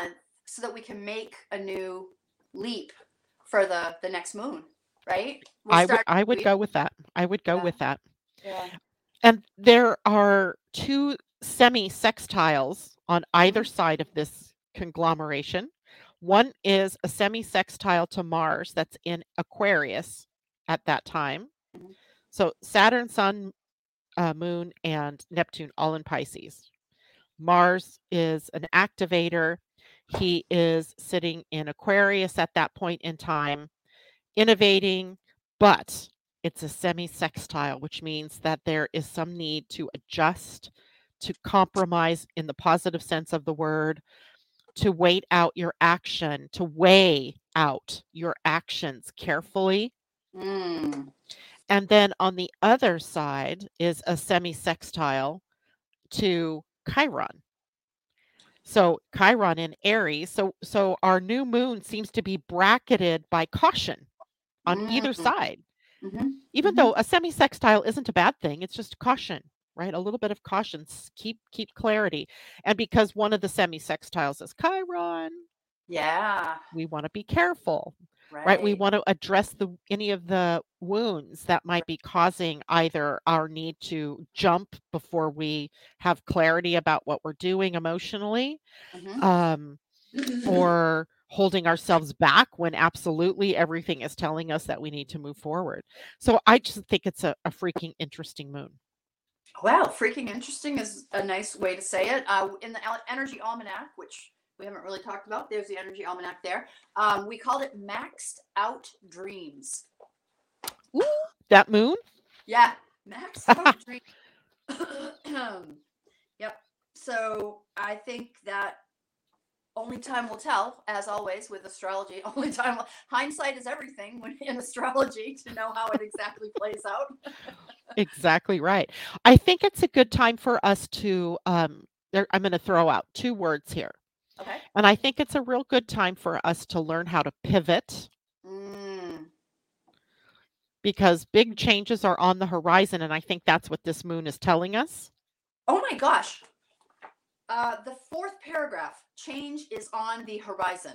Speaker 2: so that we can make a new leap for the the next moon, right? We're
Speaker 1: I would
Speaker 2: starting
Speaker 1: I
Speaker 2: a new
Speaker 1: would
Speaker 2: era.
Speaker 1: go with that. I would go
Speaker 2: Yeah,
Speaker 1: with that.
Speaker 2: yeah.
Speaker 1: And there are two semi-sextiles on either
Speaker 2: Mhm,
Speaker 1: side of this conglomeration. One is a semi-sextile to Mars that's in Aquarius at that time.
Speaker 2: mhm,
Speaker 1: So Saturn, Sun, uh, Moon, and Neptune all in Pisces. Mars is an activator. He is sitting in Aquarius at that point in time, innovating, but it's a semi-sextile, which means that there is some need to adjust, to compromise in the positive sense of the word, to wait out your action, to weigh out your actions carefully.
Speaker 2: mm,
Speaker 1: And then on the other side is a semi-sextile to Chiron. So Chiron in Aries. So so our new moon seems to be bracketed by caution on either
Speaker 2: mm,
Speaker 1: side.
Speaker 2: mhm,
Speaker 1: Even
Speaker 2: mhm.
Speaker 1: though a semi-sextile isn't a bad thing, it's just caution, right? A little bit of caution. s- Keep keep clarity. And because one of the semi-sextiles is Chiron,
Speaker 2: Yeah,
Speaker 1: we want to be careful, right? We
Speaker 2: right.
Speaker 1: want to address the any of the wounds that might be causing either our need to jump before we have clarity about what we're doing emotionally,
Speaker 2: Mhm.
Speaker 1: um, or holding ourselves back when absolutely everything is telling us that we need to move forward. So I just think it's a, a freaking interesting moon.
Speaker 2: Wow, freaking interesting is a nice way to say it. Uh, in the Al- Energy Almanac, which we haven't really talked about, there's the Energy Almanac there. Um, we called it Maxed Out Dreams.
Speaker 1: Ooh, that moon?
Speaker 2: Yeah, Maxed Out Dreams. Yep. So I think that only time will tell, as always with astrology. Only time, will, hindsight is everything when in astrology to know how it exactly plays out.
Speaker 1: Exactly right. I think it's a good time for us to um there, I'm going to throw out two words here.
Speaker 2: Okay.
Speaker 1: And I think it's a real good time for us to learn how to pivot
Speaker 2: Mm.
Speaker 1: because big changes are on the horizon and I think that's what this moon is telling us.
Speaker 2: Oh my gosh. Uh, the fourth paragraph, change is on the horizon.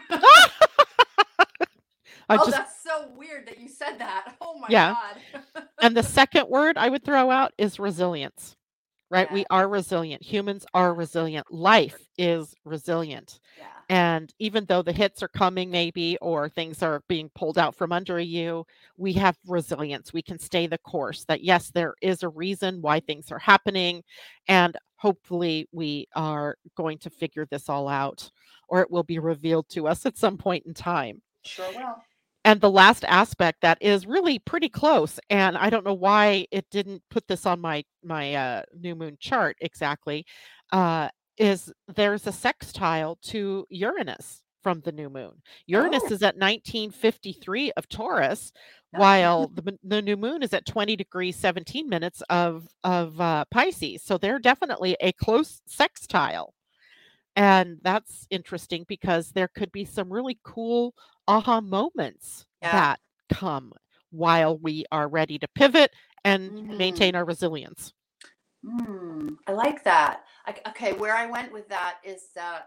Speaker 1: I
Speaker 2: Oh,
Speaker 1: just
Speaker 2: that's so weird that you said that. Oh my
Speaker 1: yeah.
Speaker 2: God.
Speaker 1: And the second word I would throw out is resilience. Right?
Speaker 2: Yeah,
Speaker 1: We are resilient. Humans are
Speaker 2: yeah,
Speaker 1: resilient. Life is resilient.
Speaker 2: yeah.
Speaker 1: And even though the hits are coming, maybe, or things are being pulled out from under you, we have resilience. We can stay the course. That, yes, there is a reason why things are happening. And hopefully, we are going to figure this all out, or it will be revealed to us at some point in time.
Speaker 2: Sure will.
Speaker 1: And the last aspect that is really pretty close, and I don't know why it didn't put this on my my uh, new moon chart exactly, uh, is there's a sextile to Uranus from the new moon.
Speaker 2: Oh,
Speaker 1: Uranus is at nineteen fifty-three of Taurus,
Speaker 2: yeah.
Speaker 1: while the, mon- the new moon is at twenty degrees seventeen minutes of of uh, Pisces. So they're definitely a close sextile. And that's interesting because there could be some really cool aha moments
Speaker 2: Yeah.
Speaker 1: that come while we are ready to pivot and
Speaker 2: Mm,
Speaker 1: maintain our resilience.
Speaker 2: mm, I like that. I, okay, where I went with that is that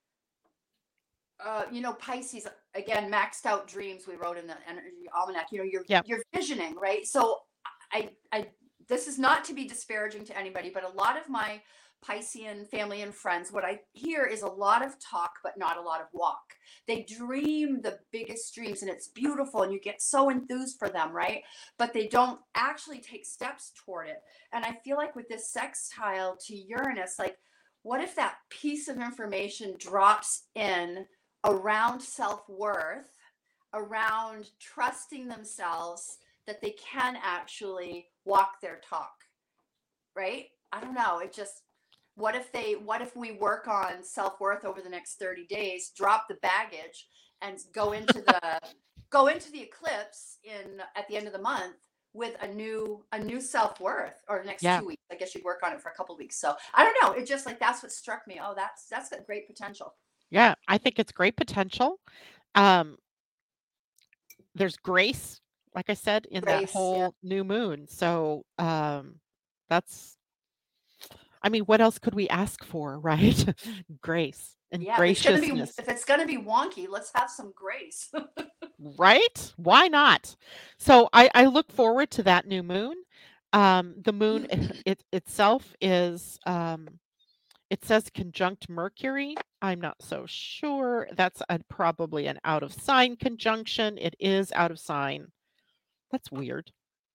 Speaker 2: uh, you know, Pisces again, maxed out dreams. We wrote in the Energy Almanac. You know, you're
Speaker 1: Yeah.
Speaker 2: you're visioning, right? So, I, I, this is not to be disparaging to anybody, but a lot of my Piscean family and friends, what I hear is a lot of talk, but not a lot of walk. They dream the biggest dreams, and it's beautiful, and you get so enthused for them, right? But they don't actually take steps toward it. And I feel like with this sextile to Uranus, like, what if that piece of information drops in around self worth, around trusting themselves that they can actually walk their talk, right? I don't know. It just, what if they, what if we work on self worth over the next thirty days, drop the baggage and go into the, go into the eclipse in at the end of the month with a new a new self-worth, or next
Speaker 1: Yeah.
Speaker 2: two weeks. I guess you'd work on it for a couple of weeks. So I don't know, it just like that's what struck me. Oh, that's that's got great potential.
Speaker 1: Yeah. I think it's great potential. Um, there's grace, like I said, in that
Speaker 2: Grace, yeah.
Speaker 1: whole new moon. So um, that's, I mean, what else could we ask for, right? Grace. and
Speaker 2: Yeah, if it's gonna be
Speaker 1: graciousness.
Speaker 2: if it's gonna be wonky, let's have some grace.
Speaker 1: Right? Why not? So I, I look forward to that new moon. Um, the moon it itself is um, it says conjunct Mercury. I'm not so sure. That's a, probably an out of sign conjunction. It is out of sign. That's weird.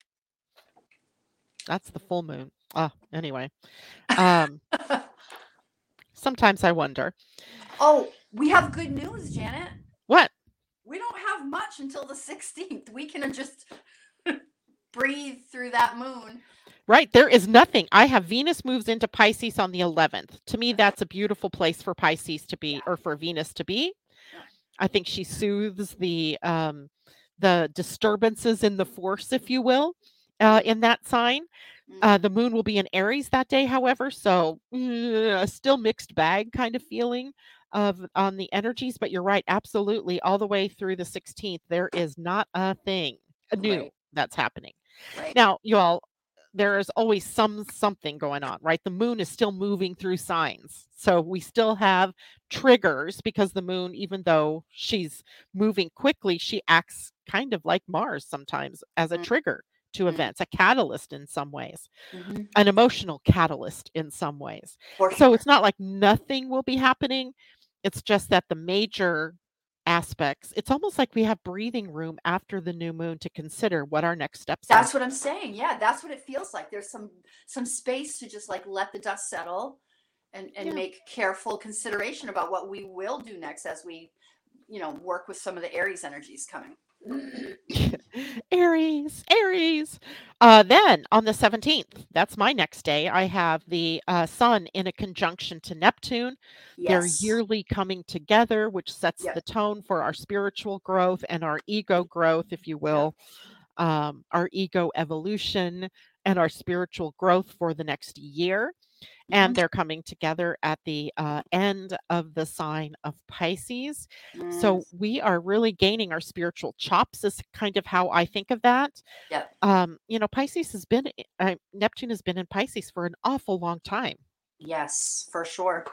Speaker 1: That's the full moon. Ah, anyway. Um, sometimes I wonder.
Speaker 2: Oh, we have good news, Janet.
Speaker 1: What?
Speaker 2: We don't have much until the sixteenth. We can just breathe through that moon.
Speaker 1: Right, there is nothing. I have Venus moves into Pisces on the eleventh. To me, that's a beautiful place for Pisces to be,
Speaker 2: Yeah.
Speaker 1: or for Venus to be.
Speaker 2: Yeah.
Speaker 1: I think she soothes the um, the disturbances in the force, if you will, uh, in that sign. Uh,
Speaker 2: Mm.
Speaker 1: the moon will be in Aries that day, however, so uh, still mixed bag kind of feeling of on the energies. But you're right, absolutely, all the way through the sixteenth, there is not a thing new
Speaker 2: Right.
Speaker 1: that's happening.
Speaker 2: Right.
Speaker 1: Now, you all, there is always some something going on, right? The moon is still moving through signs. So we still have triggers because the moon, even though she's moving quickly, she acts kind of like Mars sometimes as a
Speaker 2: Mm.
Speaker 1: trigger to
Speaker 2: Mm.
Speaker 1: events, a catalyst in some ways,
Speaker 2: Mm-hmm.
Speaker 1: an emotional catalyst in some ways.
Speaker 2: For
Speaker 1: So
Speaker 2: sure.
Speaker 1: it's not like nothing will be happening. It's just that the major aspects, it's almost like we have breathing room after the new moon to consider what our next steps are.
Speaker 2: That's what I'm saying. Yeah, that's what it feels like. There's some some space to just like let the dust settle and and
Speaker 1: Yeah.
Speaker 2: make careful consideration about what we will do next as we, you know, work with some of the Aries energies coming.
Speaker 1: Aries, Aries. Uh, then on the seventeenth, that's my next day, I have the uh, sun in a conjunction to Neptune. They're
Speaker 2: Yes.
Speaker 1: yearly coming together, which sets
Speaker 2: Yep.
Speaker 1: the tone for our spiritual growth and our ego growth, if you will, um, our ego evolution and our spiritual growth for the next year. And
Speaker 2: Mhm.
Speaker 1: they're coming together at the uh, end of the sign of Pisces.
Speaker 2: Mm.
Speaker 1: So we are really gaining our spiritual chops, is kind of how I think of that.
Speaker 2: Yep.
Speaker 1: Um, you know, Pisces has been, uh, Neptune has been in Pisces for an awful long time.
Speaker 2: Yes, for sure.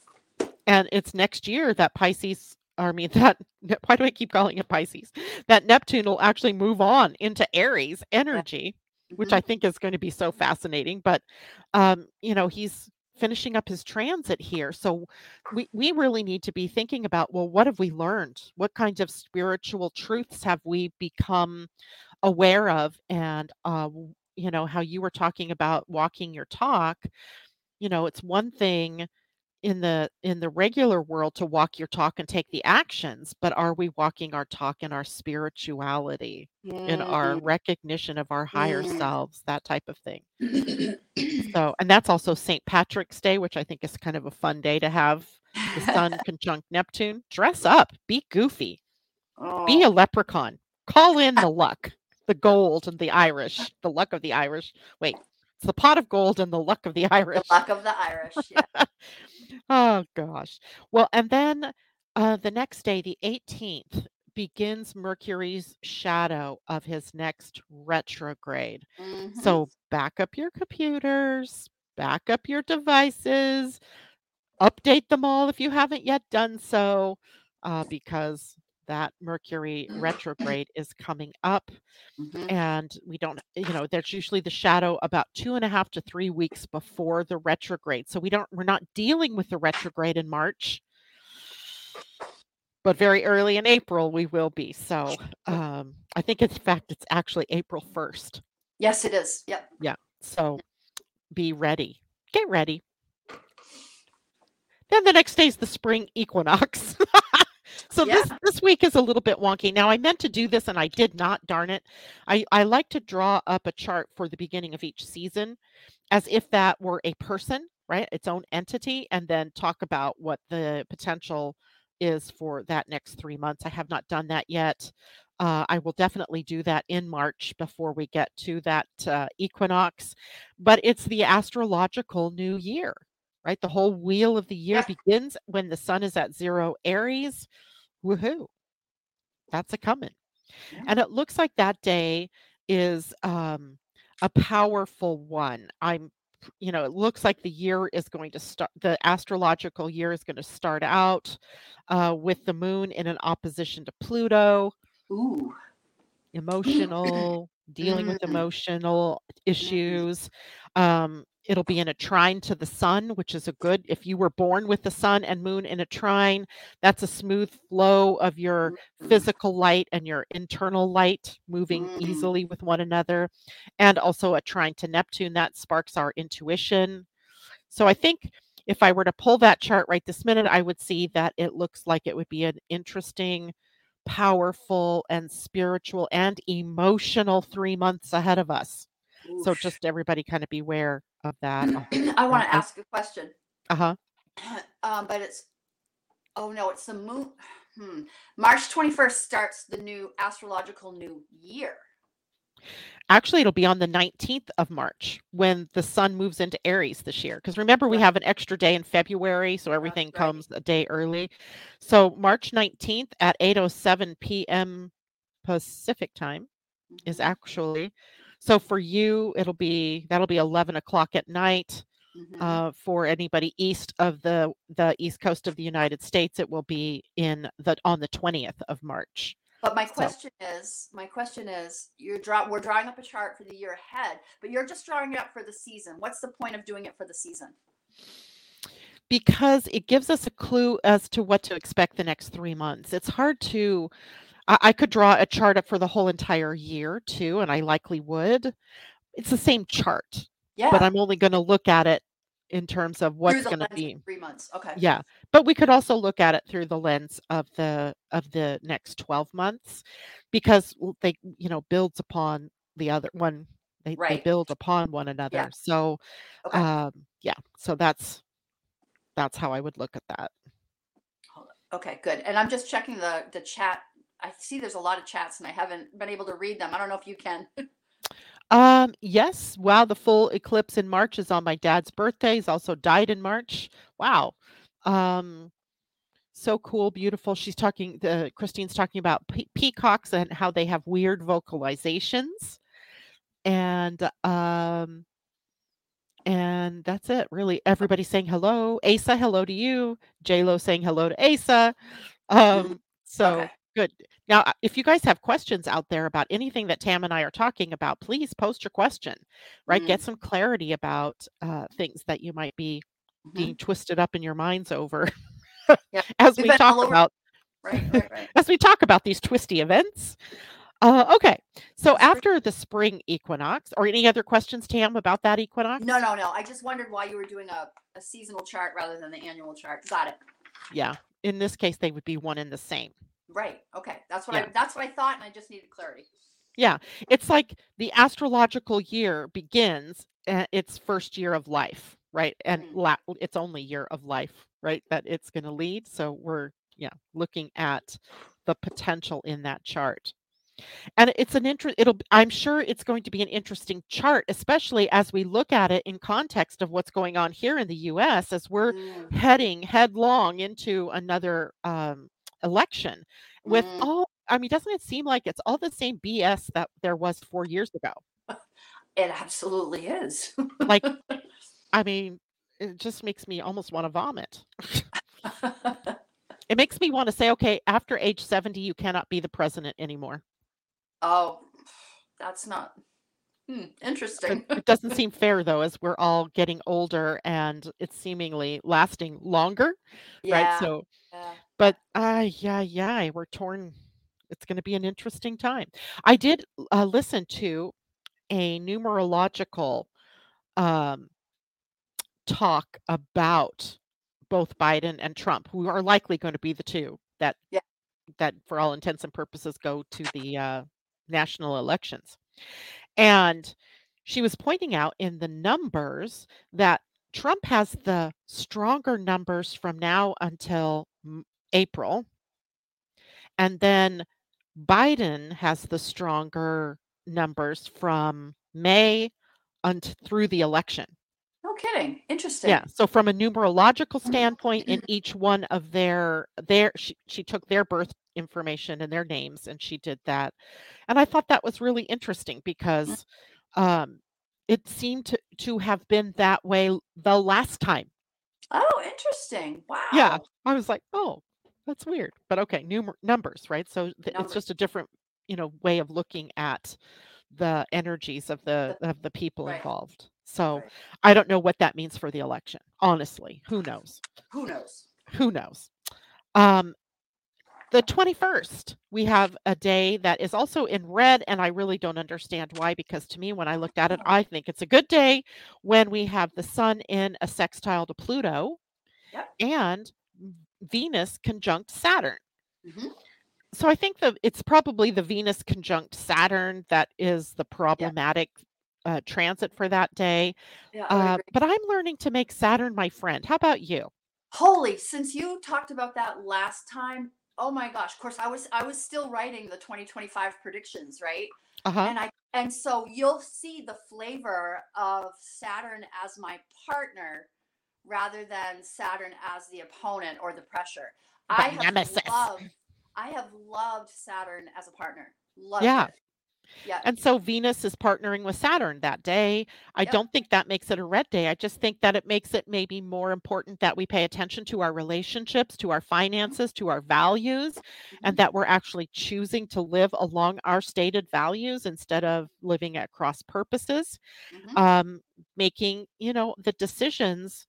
Speaker 1: And it's next year that Pisces, or I mean, that, why do I keep calling it Pisces? That Neptune will actually move on into Aries energy,
Speaker 2: Yeah.
Speaker 1: which
Speaker 2: Mm-hmm.
Speaker 1: I think is going to be so fascinating. But, um, you know, he's finishing up his transit here. So we, we really need to be thinking about, well, what have we learned? What kinds of spiritual truths have we become aware of? And, uh, you know, how you were talking about walking your talk, you know, it's one thing in the in the regular world to walk your talk and take the actions, but are we walking our talk in our spirituality, in our
Speaker 2: Mm.
Speaker 1: recognition of our higher
Speaker 2: Mm.
Speaker 1: selves, that type of thing? So, and that's also Saint Patrick's Day, which I think is kind of a fun day to have the sun conjunct Neptune. Dress up, be goofy, be
Speaker 2: Oh,
Speaker 1: a leprechaun, call in the luck, the gold and the Irish, the luck of the Irish. Wait, it's the pot of gold and the luck of the
Speaker 2: the
Speaker 1: Irish.
Speaker 2: luck of the Irish. Yeah.
Speaker 1: Oh gosh. Well, and then uh, the next day, the eighteenth, begins Mercury's shadow of his next retrograde.
Speaker 2: Mm-hmm.
Speaker 1: So back up your computers, back up your devices, update them all if you haven't yet done so, uh, because that Mercury retrograde is coming up.
Speaker 2: Mm-hmm.
Speaker 1: And we don't, you know, there's usually the shadow about two and a half to three weeks before the retrograde. So we don't, we're not dealing with the retrograde in March, but very early in April we will be. So um, I think, in fact, it's actually April first.
Speaker 2: Yes, it is. Yep.
Speaker 1: Yeah. So be ready. Get ready. Then the next day is the spring equinox. So
Speaker 2: Yeah.
Speaker 1: this this week is a little bit wonky. Now I meant to do this and I did not, darn it. I, I like to draw up a chart for the beginning of each season as if that were a person, right? Its own entity, and then talk about what the potential is for that next three months. I have not done that yet. Uh, I will definitely do that in March before we get to that uh, equinox. But it's the astrological new year, right? The whole wheel of the year
Speaker 2: Yeah.
Speaker 1: begins when the sun is at zero Aries. Woohoo! That's a coming.
Speaker 2: Yeah.
Speaker 1: And it looks like that day is um, a powerful one. I'm you know, it looks like the year is going to start, the astrological year is going to start out uh, with the moon in an opposition to Pluto,
Speaker 2: Ooh.
Speaker 1: emotional, dealing with
Speaker 2: Mm,
Speaker 1: emotional
Speaker 2: mm,
Speaker 1: issues. Um, it'll be in a trine to the sun, which is a good, if you were born with the sun and moon in a trine, that's a smooth flow of your
Speaker 2: mm,
Speaker 1: physical light and your internal light moving
Speaker 2: mm.
Speaker 1: easily with one another. And also a trine to Neptune, that sparks our intuition. So I think if I were to pull that chart right this minute, I would see that it looks like it would be an interesting, powerful, and spiritual and emotional three months ahead of us. So
Speaker 2: Oof.
Speaker 1: just everybody kind of beware of that. I'll
Speaker 2: I want
Speaker 1: uh,
Speaker 2: to
Speaker 1: I
Speaker 2: ask a question.
Speaker 1: uh-huh.
Speaker 2: Um, but it's oh no, it's the moon. Hmm. March twenty-first starts the new astrological new year.
Speaker 1: Actually, it'll be on the nineteenth of March when the sun moves into Aries this year. Because remember, we
Speaker 2: Right.
Speaker 1: have an extra day in February, so
Speaker 2: That's
Speaker 1: everything
Speaker 2: right.
Speaker 1: comes a day early. So March nineteenth at eight oh seven p m Pacific time is
Speaker 2: Mm-hmm.
Speaker 1: actually. So for you, it'll be that'll be eleven o'clock at night.
Speaker 2: Mm-hmm.
Speaker 1: Uh, for anybody east of the the east coast of the United States, it will be in the on the twentieth of March.
Speaker 2: But my
Speaker 1: So
Speaker 2: question is, my question is, you're draw we're drawing up a chart for the year ahead, but you're just drawing it up for the season. What's the point of doing it for the season?
Speaker 1: because it gives us a clue as to what to expect the next three months. It's hard to I, I could draw a chart up for the whole entire year too, and I likely would. It's the same chart, but
Speaker 2: Yeah,
Speaker 1: I'm only going to look at it in terms of
Speaker 2: through
Speaker 1: what's
Speaker 2: the
Speaker 1: going to
Speaker 2: lens of
Speaker 1: be.
Speaker 2: three months. Okay.
Speaker 1: Yeah, but we could also look at it through the lens of the of the next twelve months because w they, you know, builds upon the other one. They they
Speaker 2: Right.
Speaker 1: build upon one
Speaker 2: Yeah.
Speaker 1: another. So,
Speaker 2: Okay.
Speaker 1: um, yeah, so that's that's how I would look at that.
Speaker 2: Hold on. Okay, good. And I'm just checking the the chat. I see there's a lot of chats and I haven't been able to read them. I don't know if you can.
Speaker 1: Um, yes, wow, the full eclipse in March is on my dad's birthday. He's also died in March. Wow. Um, so cool, beautiful. She's talking the Christine's talking about pe peacocks and how they have weird vocalizations. And, um, and that's it, really. Everybody saying hello. Asa, hello to you. J-Lo saying hello to Asa. Um,
Speaker 2: Okay.
Speaker 1: so good. Now, uh, if you guys have questions out there about anything that Tam and I are talking about, please post your question, right?
Speaker 2: Mm,
Speaker 1: Get some clarity about uh, things that you might be
Speaker 2: hmm.
Speaker 1: being twisted up in your minds over
Speaker 2: Yeah.
Speaker 1: as
Speaker 2: We've
Speaker 1: we
Speaker 2: been
Speaker 1: talk
Speaker 2: all over.
Speaker 1: about
Speaker 2: Right, right, right.
Speaker 1: as we talk about these twisty events. Uh, okay, so
Speaker 2: That's great.
Speaker 1: after the spring equinox, or any other questions, Tam, about that
Speaker 2: No,
Speaker 1: equinox?
Speaker 2: no, no. I just wondered why you were doing a, a seasonal chart rather than the annual chart. Got it.
Speaker 1: Yeah, in this case, they would be one and the same.
Speaker 2: Right. Okay. That's what
Speaker 1: Yeah.
Speaker 2: I that's what I thought, and I just needed clarity.
Speaker 1: Yeah, it's like the astrological year begins at its first year of life, right? And
Speaker 2: Mm,
Speaker 1: la its only year of life, right? That it's gonna lead. So we're, yeah, looking at the potential in that chart. And it's an interest it'll I'm sure it's going to be an interesting chart, especially as we look at it in context of what's going on here in the U S as we're
Speaker 2: mm,
Speaker 1: heading headlong into another um, election with
Speaker 2: mm.
Speaker 1: all I mean, doesn't it seem like it's all the same B S that there was four years ago?
Speaker 2: It absolutely is.
Speaker 1: Like, I mean, it just makes me almost wanna vomit. It makes me wanna say, "Okay, after age seventy, you cannot be the president anymore."
Speaker 2: Oh, that's not hmm,
Speaker 1: It
Speaker 2: interesting.
Speaker 1: it doesn't seem fair though, as we're all getting older and it's seemingly lasting longer, right?
Speaker 2: Yeah.
Speaker 1: So,
Speaker 2: Yeah. I,
Speaker 1: but, uh, yeah, yeah, we're torn. It's gonna be an interesting time. I did, uh, listen to a numerological, um, talk about both Biden and Trump, who are likely gonna be the two that
Speaker 2: yeah.
Speaker 1: that for all intents and purposes go to the, uh, national elections. And she was pointing out in the numbers that Trump has the stronger numbers from now until m- April, and then Biden has the stronger numbers from May unt through the election.
Speaker 2: No kidding.
Speaker 1: Yeah,
Speaker 2: Interesting.
Speaker 1: so from a numerological standpoint, in each one of their their she, she took their birth information and their names and she did that. And I thought that was really interesting because um it seemed to to have been that way l the last time.
Speaker 2: Oh, interesting.
Speaker 1: Yeah,
Speaker 2: Wow.
Speaker 1: I was like, "Oh, that's weird." But okay, numer numbers, right? So th it's
Speaker 2: Numbers.
Speaker 1: just a different, you know, way of looking at the energies of the
Speaker 2: The
Speaker 1: of the people
Speaker 2: right,
Speaker 1: involved. So,
Speaker 2: right.
Speaker 1: I don't know what that means for the election, honestly, who knows?
Speaker 2: Who knows?
Speaker 1: Who knows? Um, the twenty-first, we have a day that is also in red, and I really don't understand why, because to me, when I looked at it,
Speaker 2: Oh,
Speaker 1: I think it's a good day when we have the sun in a sextile to Pluto
Speaker 2: yep.
Speaker 1: and V Venus conjunct Saturn.
Speaker 2: Mhm.
Speaker 1: So I think that it's probably the Venus conjunct Saturn that is the
Speaker 2: Yeah.
Speaker 1: problematic, uh, transit for that day,
Speaker 2: Yeah, I would
Speaker 1: uh,
Speaker 2: agree.
Speaker 1: but I'm learning to make Saturn my friend. How about you?
Speaker 2: Holy, since you talked about that last time, oh my gosh, of course, I was I was still writing the twenty twenty-five predictions, right?
Speaker 1: Uh-huh.
Speaker 2: And I and so you'll see the flavor of Saturn as my partner rather than Saturn as the opponent or the pressure.
Speaker 1: The
Speaker 2: I have
Speaker 1: nemesis.
Speaker 2: loved I have loved Saturn as a partner. Loved
Speaker 1: Yeah.
Speaker 2: it. Yeah.
Speaker 1: And so Venus is partnering with Saturn that day. I
Speaker 2: Yep.
Speaker 1: don't think that makes it a red day. I just think that it makes it maybe more important that we pay attention to our relationships, to our
Speaker 2: Mhm,
Speaker 1: finances, to our values, and
Speaker 2: mhm,
Speaker 1: that we're actually choosing to live along our stated values instead of living at cross purposes.
Speaker 2: mhm,
Speaker 1: Um, making, you know, the decisions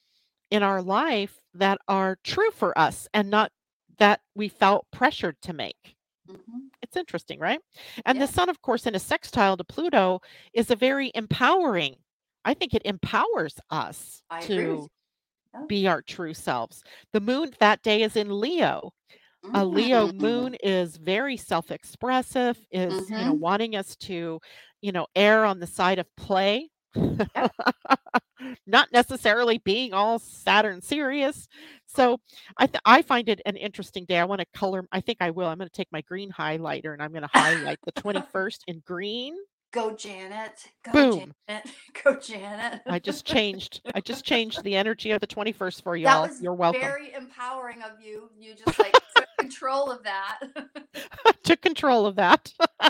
Speaker 1: in our life that are true for us and not that we felt pressured to make.
Speaker 2: mhm.
Speaker 1: It's interesting, right? And the
Speaker 2: Yeah,
Speaker 1: sun, of course, in a sextile to Pluto is a very empowering. I think it empowers us
Speaker 2: I agree with
Speaker 1: to
Speaker 2: you. Yeah.
Speaker 1: be our true selves. The moon that day is in Leo. A Leo
Speaker 2: Mm.
Speaker 1: moon is very self-expressive, is, you know,
Speaker 2: Mhm.
Speaker 1: wanting us to, you know, err on the side of play.
Speaker 2: Yep.
Speaker 1: Not necessarily being all Saturn serious. So I th- I find it an interesting day. I want to color. I think I will. I'm going to take my green highlighter and I'm going to highlight the twenty-first in green.
Speaker 2: Go Janet. Go Janet.
Speaker 1: Boom.
Speaker 2: Go Janet.
Speaker 1: I just changed. I just changed the energy of the twenty-first for
Speaker 2: That
Speaker 1: y'all.
Speaker 2: was
Speaker 1: You're welcome.
Speaker 2: very empowering of you. You just like took control of that.
Speaker 1: Took control of that.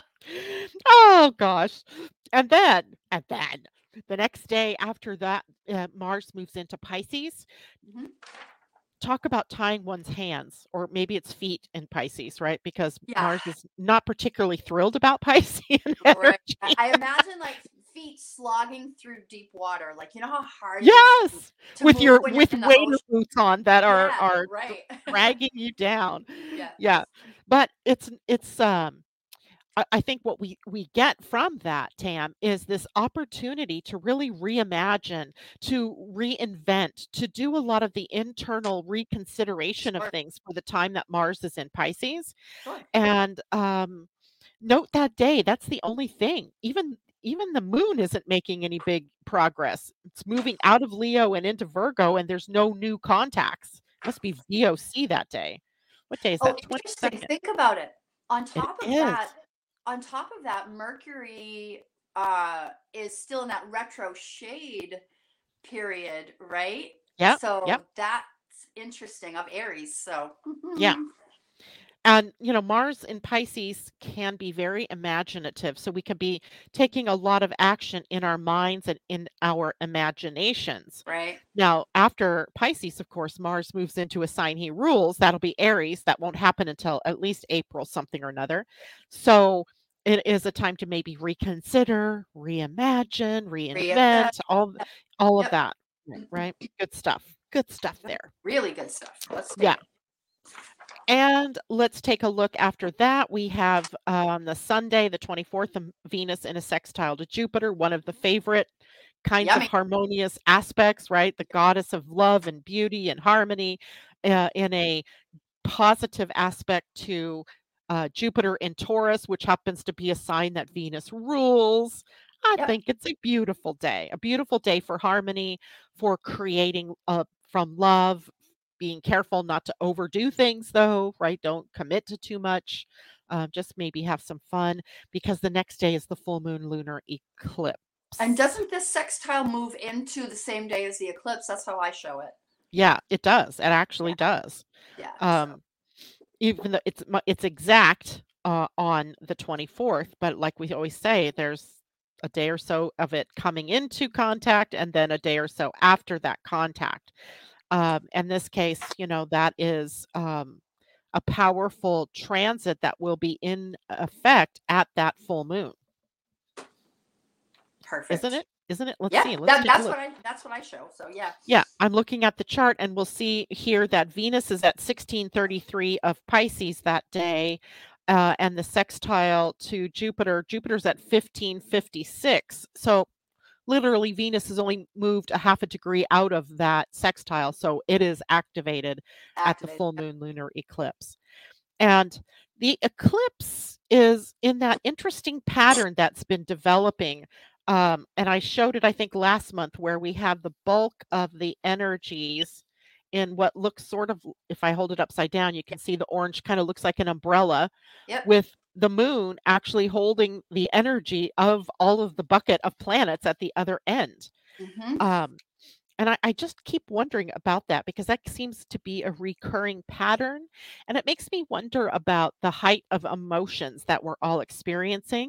Speaker 1: Oh gosh. And then, and then the next day after that, uh, Mars moves into Pisces.
Speaker 2: Mhm.
Speaker 1: Talk about tying one's hands, or maybe it's feet in Pisces, right? Because
Speaker 2: Yeah.
Speaker 1: Mars is not particularly thrilled about Piscean
Speaker 2: Right. I
Speaker 1: energy.
Speaker 2: I imagine like feet slogging through deep water. Like you know how hard it is to,
Speaker 1: Yes,
Speaker 2: to
Speaker 1: with
Speaker 2: move
Speaker 1: your
Speaker 2: when you're
Speaker 1: with
Speaker 2: in the
Speaker 1: wader
Speaker 2: ocean.
Speaker 1: boots on that are
Speaker 2: Yeah,
Speaker 1: are
Speaker 2: right.
Speaker 1: dragging you down.
Speaker 2: Yes.
Speaker 1: Yeah, but it's it's, um I I think what we we get from that, Tam, is this opportunity to really reimagine, to reinvent, to do a lot of the internal reconsideration of
Speaker 2: Sure.
Speaker 1: things for the time that Mars is in Pisces.
Speaker 2: Sure.
Speaker 1: And, um, note that day, that's the only thing. Even even the moon isn't making any big progress. It's moving out of Leo and into Virgo, and there's no new contacts. Must be V O C that day. What day is
Speaker 2: Oh,
Speaker 1: that?
Speaker 2: interesting.
Speaker 1: twenty-second.
Speaker 2: Think about it. On
Speaker 1: It
Speaker 2: top of that,
Speaker 1: is.
Speaker 2: on top of that, Mercury uh is still in that retro shade period, right?
Speaker 1: Yep, yep,
Speaker 2: So that's interesting of Aries. So
Speaker 1: yeah. And, you know, Mars in Pisces can be very imaginative. So we can be taking a lot of action in our minds and in our imaginations.
Speaker 2: right.
Speaker 1: Now, after Pisces, of course, Mars moves into a sign he rules. That'll be Aries. That won't happen until at least April, something or another. So it is a time to maybe reconsider, reimagine,
Speaker 2: Reassess.
Speaker 1: reinvent, all, all of
Speaker 2: Yep.
Speaker 1: that. Right, right? Good stuff. Good stuff
Speaker 2: Yep.
Speaker 1: there.
Speaker 2: Really good stuff. Let's
Speaker 1: Yeah.
Speaker 2: take it.
Speaker 1: And let's take a look after that. We have um, the Sunday, the twenty-fourth, of Venus in a sextile to Jupiter, one of the favorite kinds of
Speaker 2: Yummy.
Speaker 1: harmonious aspects, right? The goddess of love and beauty and harmony uh, in a positive aspect to uh, Jupiter in Taurus, which happens to be a sign that Venus rules. I
Speaker 2: Yep.
Speaker 1: think it's a beautiful day, a beautiful day for harmony, for creating uh, from love, being careful not to overdo things, though, right? Don't commit to too much. Uh, just maybe have some fun because the next day is the full moon lunar
Speaker 2: And
Speaker 1: eclipse.
Speaker 2: doesn't this sextile move into the same day as the eclipse? That's how I show it.
Speaker 1: Yeah, it does. It actually
Speaker 2: Yeah.
Speaker 1: does.
Speaker 2: Yeah. So
Speaker 1: Um, Even though it's mu it's exact, uh, on the twenty-fourth, but like we always say, there's a day or so of it coming into contact and then a day or so after that contact. Um, in this case, you know, that is um, a powerful transit that will be in effect at that full moon, isn't
Speaker 2: Perfect.
Speaker 1: it? Isn't it? Let's
Speaker 2: Yeah,
Speaker 1: see. Let's
Speaker 2: that,
Speaker 1: take a
Speaker 2: that's
Speaker 1: look.
Speaker 2: what I that's what I show. So yeah.
Speaker 1: Yeah, I'm looking at the chart and we'll see here that Venus is at sixteen thirty-three of Pisces that day. Uh, and the sextile to Jupiter, Jupiter's at fifteen fifty-six. So literally, Venus has only moved a half a degree out of that sextile. So it is activated at the
Speaker 2: Activate.
Speaker 1: full moon lunar eclipse. And the eclipse is in that interesting pattern that's been developing. Um, and I showed it, I think, last month, where we have the bulk of the energies in what looks sort of, if I hold it upside down, you can see the orange kind of looks like an umbrella,
Speaker 2: Yep.
Speaker 1: with the moon actually holding the energy of all of the bucket of planets at the other end.
Speaker 2: Mm-hmm.
Speaker 1: Um, and I, I just keep wondering about that because that seems to be a recurring pattern. And it makes me wonder about the height of emotions that we're all experiencing.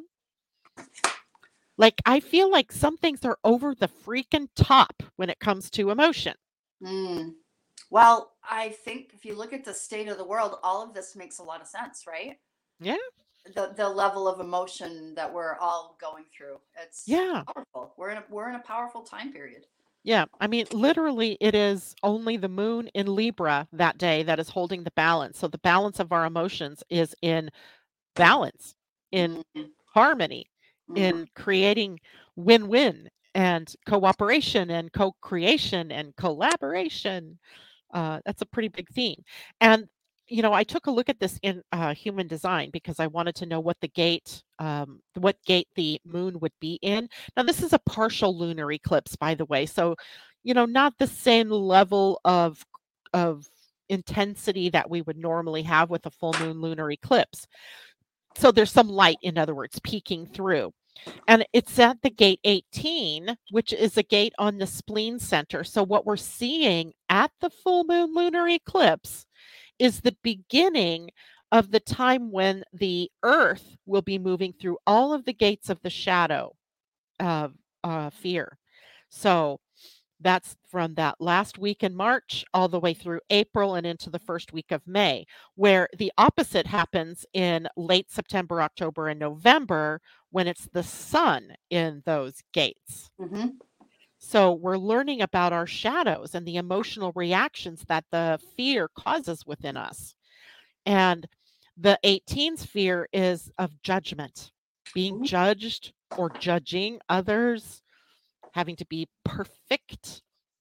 Speaker 1: Like, I feel like some things are over the freaking top when it comes to emotion.
Speaker 2: Mm. Well, I think if you look at the state of the world, all of this makes a lot of sense, right?
Speaker 1: Yeah.
Speaker 2: The the level of emotion that we're all going through. It's
Speaker 1: Yeah.
Speaker 2: powerful. We're in a we're in a powerful time period.
Speaker 1: Yeah. I mean, literally, it is only the moon in Libra that day that is holding the balance. So the balance of our emotions is in balance, in
Speaker 2: Mm-hmm.
Speaker 1: harmony,
Speaker 2: Mm-hmm.
Speaker 1: in creating win win and cooperation and co creation and collaboration. Uh, that's a pretty big theme. And, you know, I took a look at this in uh, human design because I wanted to know what the gate, um, what gate the moon would be in. Now, this is a partial lunar eclipse, by the way. So, you know, not the same level of, of intensity that we would normally have with a full moon lunar eclipse. So there's some light, in other words, peeking through. And it's at the gate eighteen, which is a gate on the spleen center. So what we're seeing at the full moon lunar eclipse is the beginning of the time when the earth will be moving through all of the gates of the shadow of uh, fear. So that's from that last week in March all the way through April and into the first week of May, where the opposite happens in late September, October, and November when it's the sun in those gates.
Speaker 2: Mm-hmm.
Speaker 1: So we're learning about our shadows and the emotional reactions that the fear causes within us. And the eighteen sphere is of judgment, being judged or judging others, having to be perfect.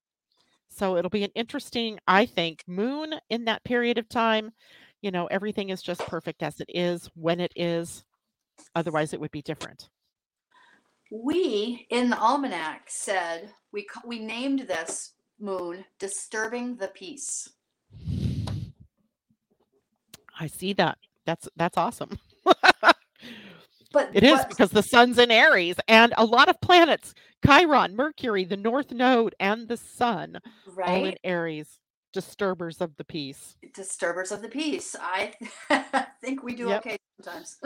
Speaker 1: So it'll be an interesting, I think, moon in that period of time. You know, everything is just perfect as it is when it is. Otherwise, it would be different.
Speaker 2: We in the almanac said we we named this moon "Disturbing the Peace."
Speaker 1: I see that. That's that's awesome.
Speaker 2: But
Speaker 1: It is
Speaker 2: but
Speaker 1: because the sun's in Aries and a lot of planets, Chiron, Mercury, the North Node, and the sun, all in
Speaker 2: right,
Speaker 1: Aries, disturbers of the peace.
Speaker 2: disturbers of the peace. I think we do
Speaker 1: Yep.
Speaker 2: okay sometimes.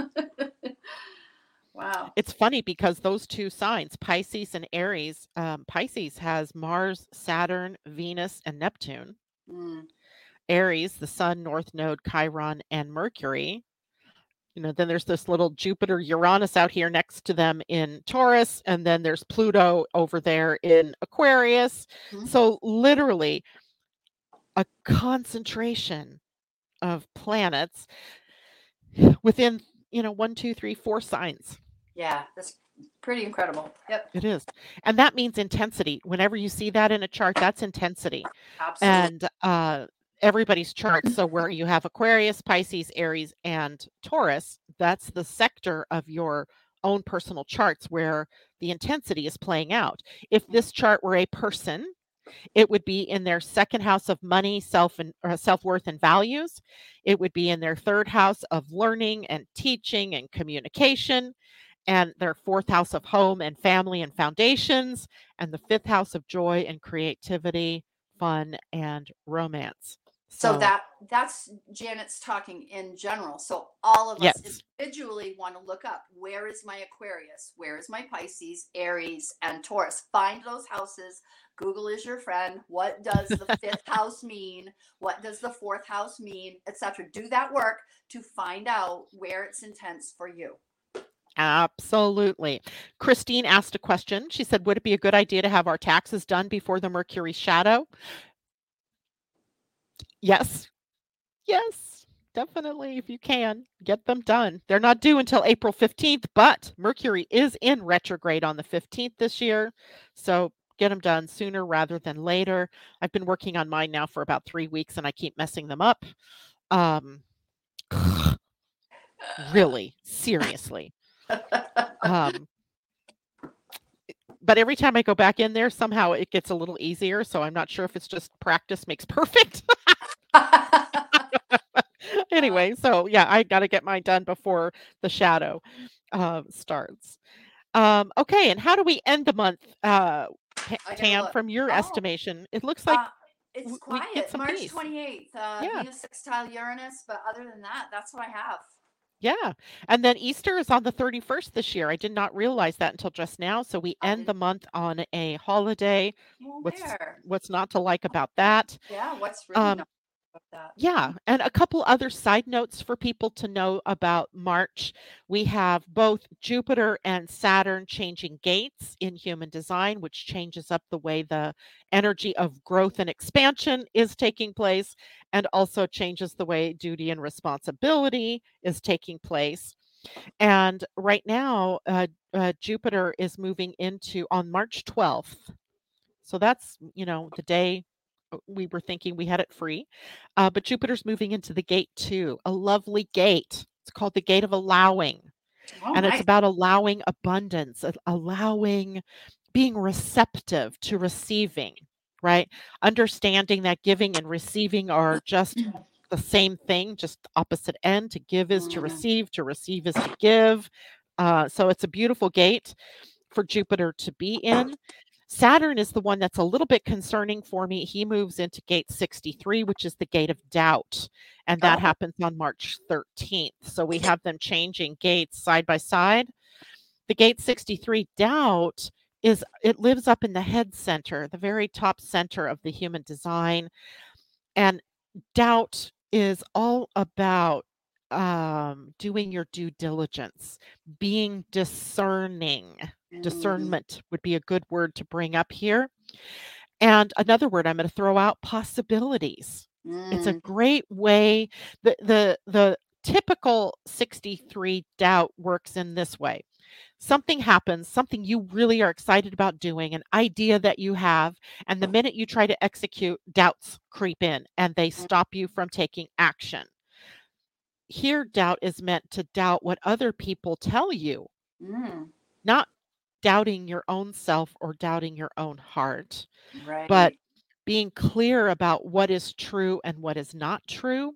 Speaker 2: Wow.
Speaker 1: It's funny because those two signs, Pisces and Aries, um, Pisces has Mars, Saturn, Venus, and Neptune.
Speaker 2: Mm.
Speaker 1: Aries, the Sun, North Node, Chiron, and Mercury. You know, then there's this little Jupiter, Uranus out here next to them in Taurus, and then there's Pluto over there in Aquarius.
Speaker 2: Mm-hmm.
Speaker 1: So literally a concentration of planets within, you know, one, two, three, four signs.
Speaker 2: Yeah, that's pretty incredible. Yep.
Speaker 1: It is. And that means intensity. Whenever you see that in a chart, that's intensity.
Speaker 2: Absolutely.
Speaker 1: And uh, everybody's charts. So where you have Aquarius, Pisces, Aries, and Taurus, that's the sector of your own personal charts where the intensity is playing out. If this chart were a person, it would be in their second house of money, self and uh, self-worth and values. It would be in their third house of learning and teaching and communication, and their fourth house of home and family and foundations, and the fifth house of joy and creativity, fun, and romance.
Speaker 2: So
Speaker 1: So,
Speaker 2: that that's Janet's talking in general. So all of us
Speaker 1: yes.
Speaker 2: individually want to look up, where is my Aquarius? Where is my Pisces, Aries, and Taurus? Find those houses. Google is your friend. What does the fifth house mean? What does the fourth house mean? et cetera. Do that work to find out where it's intense for you.
Speaker 1: Absolutely. Christine asked a question. She said, "Would it be a good idea to have our taxes done before the Mercury shadow?" Yes. Yes. Definitely, if you can, get them done. They're not due until April fifteenth, but Mercury is in retrograde on the fifteenth this year. So get them done sooner rather than later. I've been working on mine now for about three weeks and I keep messing them up. Um, really, seriously. Um, but every time I go back in there, somehow it gets a little easier. So I'm not sure if it's just practice makes perfect. Anyway, so yeah, I got to get mine done before the shadow uh, starts. Um, okay, and how do we end the month, uh, Pa-
Speaker 2: I gotta
Speaker 1: Tam?
Speaker 2: look.
Speaker 1: From your
Speaker 2: Oh,
Speaker 1: estimation, it looks like
Speaker 2: uh, it's
Speaker 1: w- we get
Speaker 2: quiet.
Speaker 1: some
Speaker 2: March
Speaker 1: peace.
Speaker 2: twenty-eighth, uh,
Speaker 1: Yeah,
Speaker 2: Venus sextile Uranus. But other than that, that's what I have.
Speaker 1: yeah. And then Easter is on the thirty-first this year. I did not realize that until just now. So we
Speaker 2: I
Speaker 1: end the
Speaker 2: didn't.
Speaker 1: month on a holiday.
Speaker 2: Well,
Speaker 1: What's
Speaker 2: there.
Speaker 1: what's not to like about that?
Speaker 2: Yeah. What's really
Speaker 1: Um,
Speaker 2: not about that?
Speaker 1: Yeah, and a couple other side notes for people to know about March. We have both Jupiter and Saturn changing gates in human design, which changes up the way the energy of growth and expansion is taking place, and also changes the way duty and responsibility is taking place. And right now, uh, uh, Jupiter is moving into on March twelfth. So that's, you know, the day uh, we were thinking we had it free. Uh, but Jupiter's moving into the gate two, a lovely gate. It's called the gate of allowing.
Speaker 2: Oh,
Speaker 1: And it's
Speaker 2: nice.
Speaker 1: about allowing abundance, a- allowing being receptive to receiving, right? Understanding that giving and receiving are just the same thing, just opposite end. To give is to
Speaker 2: Mm,
Speaker 1: receive, to receive is to give. Uh, so it's a beautiful gate for Jupiter to be in. Saturn is the one that's a little bit concerning for me. He moves into gate sixty-three, which is the gate of doubt, and that
Speaker 2: oh.
Speaker 1: happens on March thirteenth. So we have them changing gates side by side. The gate sixty-three doubt is it lives up in the head center, the very top center of the human design, and doubt is all about um, doing your due diligence, being discerning.
Speaker 2: Mm,
Speaker 1: Discernment would be a good word to bring up here. And another word I'm going to throw out possibilities. It's a
Speaker 2: mm,
Speaker 1: great way. The, the, the typical sixty-three doubt works in this way. Something happens, something you really are excited about doing, an idea that you have, and the minute you try to execute, doubts creep in and they
Speaker 2: mm,
Speaker 1: stop you from taking action. Here, doubt is meant to doubt what other people tell you,
Speaker 2: mm.
Speaker 1: not doubting your own self or doubting your own heart, but
Speaker 2: Right.
Speaker 1: being clear about what is true and what is not true.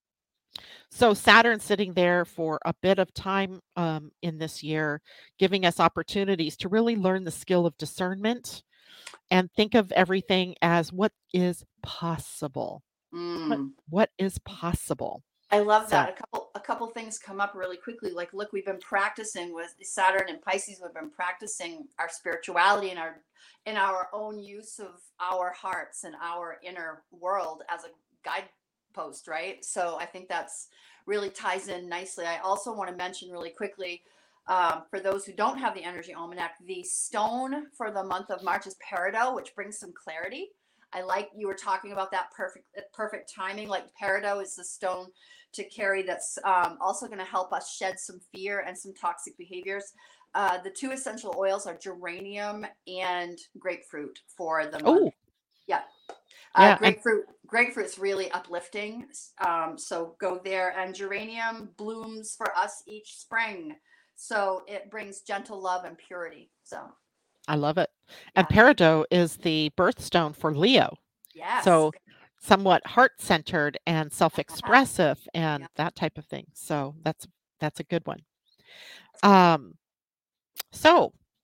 Speaker 1: So Saturn's sitting there for a bit of time um, in this year, giving us opportunities to really learn the skill of discernment and think of everything as what is possible. What
Speaker 2: Mm.
Speaker 1: what is possible?
Speaker 2: I love
Speaker 1: So
Speaker 2: that. A couple a couple things come up really quickly. Like, look, we've been practicing with Saturn and Pisces. We've been practicing our spirituality and our in our own use of our hearts and our inner world as a guidepost, right? So I think that's really ties in nicely. I also want to mention really quickly, um, for those who don't have the energy almanac, the stone for the month of March is peridot, which brings some clarity. I like you were talking about that perfect perfect timing. Like peridot is the stone to carry that's um, also going to help us shed some fear and some toxic behaviors. Uh, the two essential oils are geranium and grapefruit for the month.
Speaker 1: oh
Speaker 2: Yeah, uh,
Speaker 1: yeah, and
Speaker 2: grapefruit. Grapefruit's really uplifting. Um, so go there. And geranium blooms for us each spring, so it brings gentle love and purity. So
Speaker 1: I love it. And
Speaker 2: yeah,
Speaker 1: peridot is the birthstone for Leo.
Speaker 2: yes,
Speaker 1: So somewhat heart-centered and self-expressive and
Speaker 2: yeah.
Speaker 1: that type of thing. So that's that's a good one. Um, so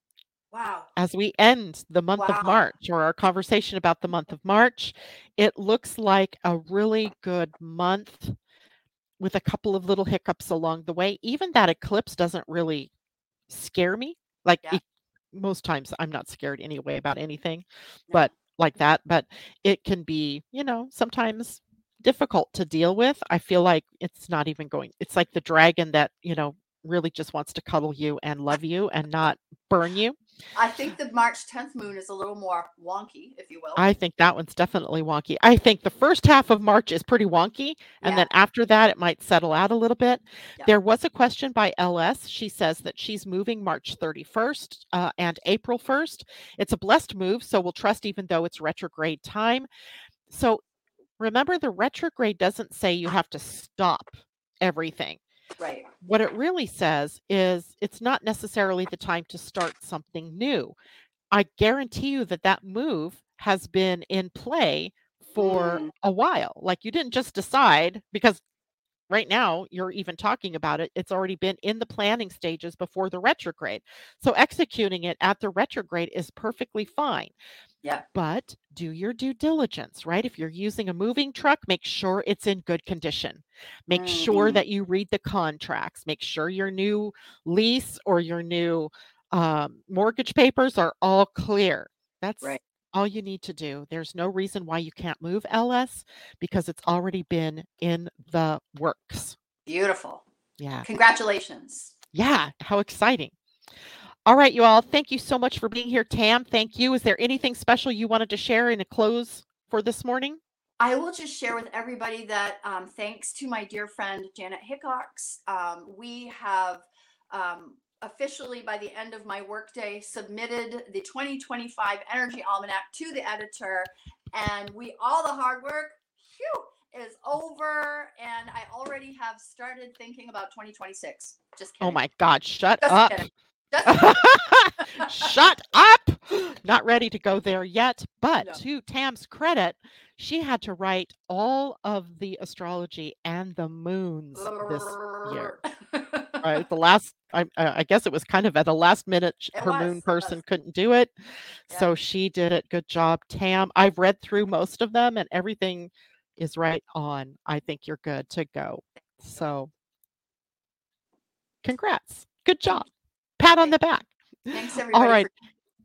Speaker 2: Wow.
Speaker 1: As we end the month of
Speaker 2: Wow.
Speaker 1: March, or our conversation about the month of March, it looks like a really good month with a couple of little hiccups along the way. Even that eclipse doesn't really scare me. Like,
Speaker 2: Yeah.
Speaker 1: it most times I'm not scared anyway about anything,
Speaker 2: No.
Speaker 1: but like that, but it can be, you know, sometimes difficult to deal with. I feel like it's not even going it's like the dragon that, you know, really just wants to cuddle you and love you and not burn you.
Speaker 2: I think the March tenth moon is a little more wonky, if you will.
Speaker 1: I think that one's definitely wonky. I think the first half of March is pretty wonky, and
Speaker 2: Yeah.
Speaker 1: then after that, it might settle out a little bit.
Speaker 2: Yeah.
Speaker 1: There was a question by L S. She says that she's moving March thirty-first uh, and April first. It's a blessed move, so we'll trust even though it's retrograde time. So remember, the retrograde doesn't say you have to stop everything.
Speaker 2: Right.
Speaker 1: What it really says is it's not necessarily the time to start something new. I guarantee you that that move has been in play for
Speaker 2: Mm.
Speaker 1: a while. Like, you didn't just decide because right now you're even talking about it. It's already been in the planning stages before the retrograde. So executing it at the retrograde is perfectly fine.
Speaker 2: Yeah.
Speaker 1: But do your due diligence, right? If you're using a moving truck, make sure it's in good condition. Make sure
Speaker 2: Mm.
Speaker 1: that you read the contracts. Make sure your new lease or your new um, mortgage papers are all clear. That's
Speaker 2: Right.
Speaker 1: all you need to do. There's no reason why you can't move L S because it's already been in the works.
Speaker 2: Beautiful.
Speaker 1: Yeah.
Speaker 2: Congratulations.
Speaker 1: Yeah. How exciting. All right, you all. Thank you so much for being here. Tam, thank you. Is there anything special you wanted to share in a close for this morning?
Speaker 2: I will just share with everybody that um, thanks to my dear friend Janet Hickox, um, we have um, officially, by the end of my workday, submitted the twenty twenty-five Energy Almanac to the editor, and we all the hard work phew, is over, and I already have started thinking about twenty twenty-six. Just kidding.
Speaker 1: Oh my God, shut
Speaker 2: Just
Speaker 1: up.
Speaker 2: kidding. Just kidding.
Speaker 1: Shut up. Not ready to go there yet. But
Speaker 2: No.
Speaker 1: to Tam's credit, she had to write all of the astrology and the moons this year. Right? The last, I, I guess it was kind of at the last minute, sh-
Speaker 2: It
Speaker 1: her
Speaker 2: was,
Speaker 1: moon
Speaker 2: it
Speaker 1: person
Speaker 2: was.
Speaker 1: couldn't do it.
Speaker 2: Yeah.
Speaker 1: So she did it. Good job, Tam. I've read through most of them and everything is right on. I think you're good to go. So congrats. Good job. Pat on the back.
Speaker 2: Thanks, everybody.
Speaker 1: All right.
Speaker 2: For,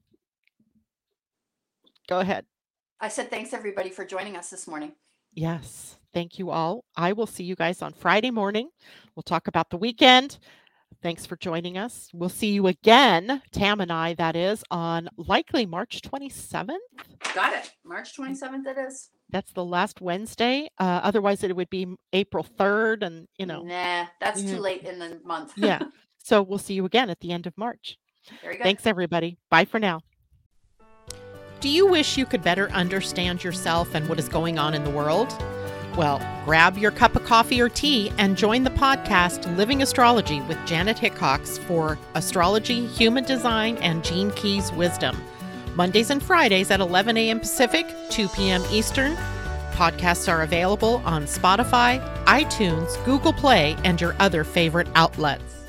Speaker 1: Go ahead.
Speaker 2: I said thanks, everybody, for joining us this morning.
Speaker 1: Yes. Thank you all. I will see you guys on Friday morning. We'll talk about the weekend. Thanks for joining us. We'll see you again, Tam and I, that is, on likely March twenty-seventh.
Speaker 2: Got it. March twenty-seventh it is.
Speaker 1: That's the last Wednesday. Uh, otherwise, it would be April third. And, you know.
Speaker 2: Nah, that's
Speaker 1: yeah.
Speaker 2: too late in the month.
Speaker 1: Yeah. So we'll see you again at the end of March.
Speaker 2: Very good.
Speaker 1: Thanks, everybody. Bye for now. Do you wish you could better understand yourself and what is going on in the world? Well, grab your cup of coffee or tea and join the podcast Living Astrology with Janet Hickox for astrology, human design, and Gene Keys wisdom. Mondays and Fridays at eleven a.m. Pacific, two p.m. Eastern. Podcasts are available on Spotify, iTunes, Google Play, and your other favorite outlets.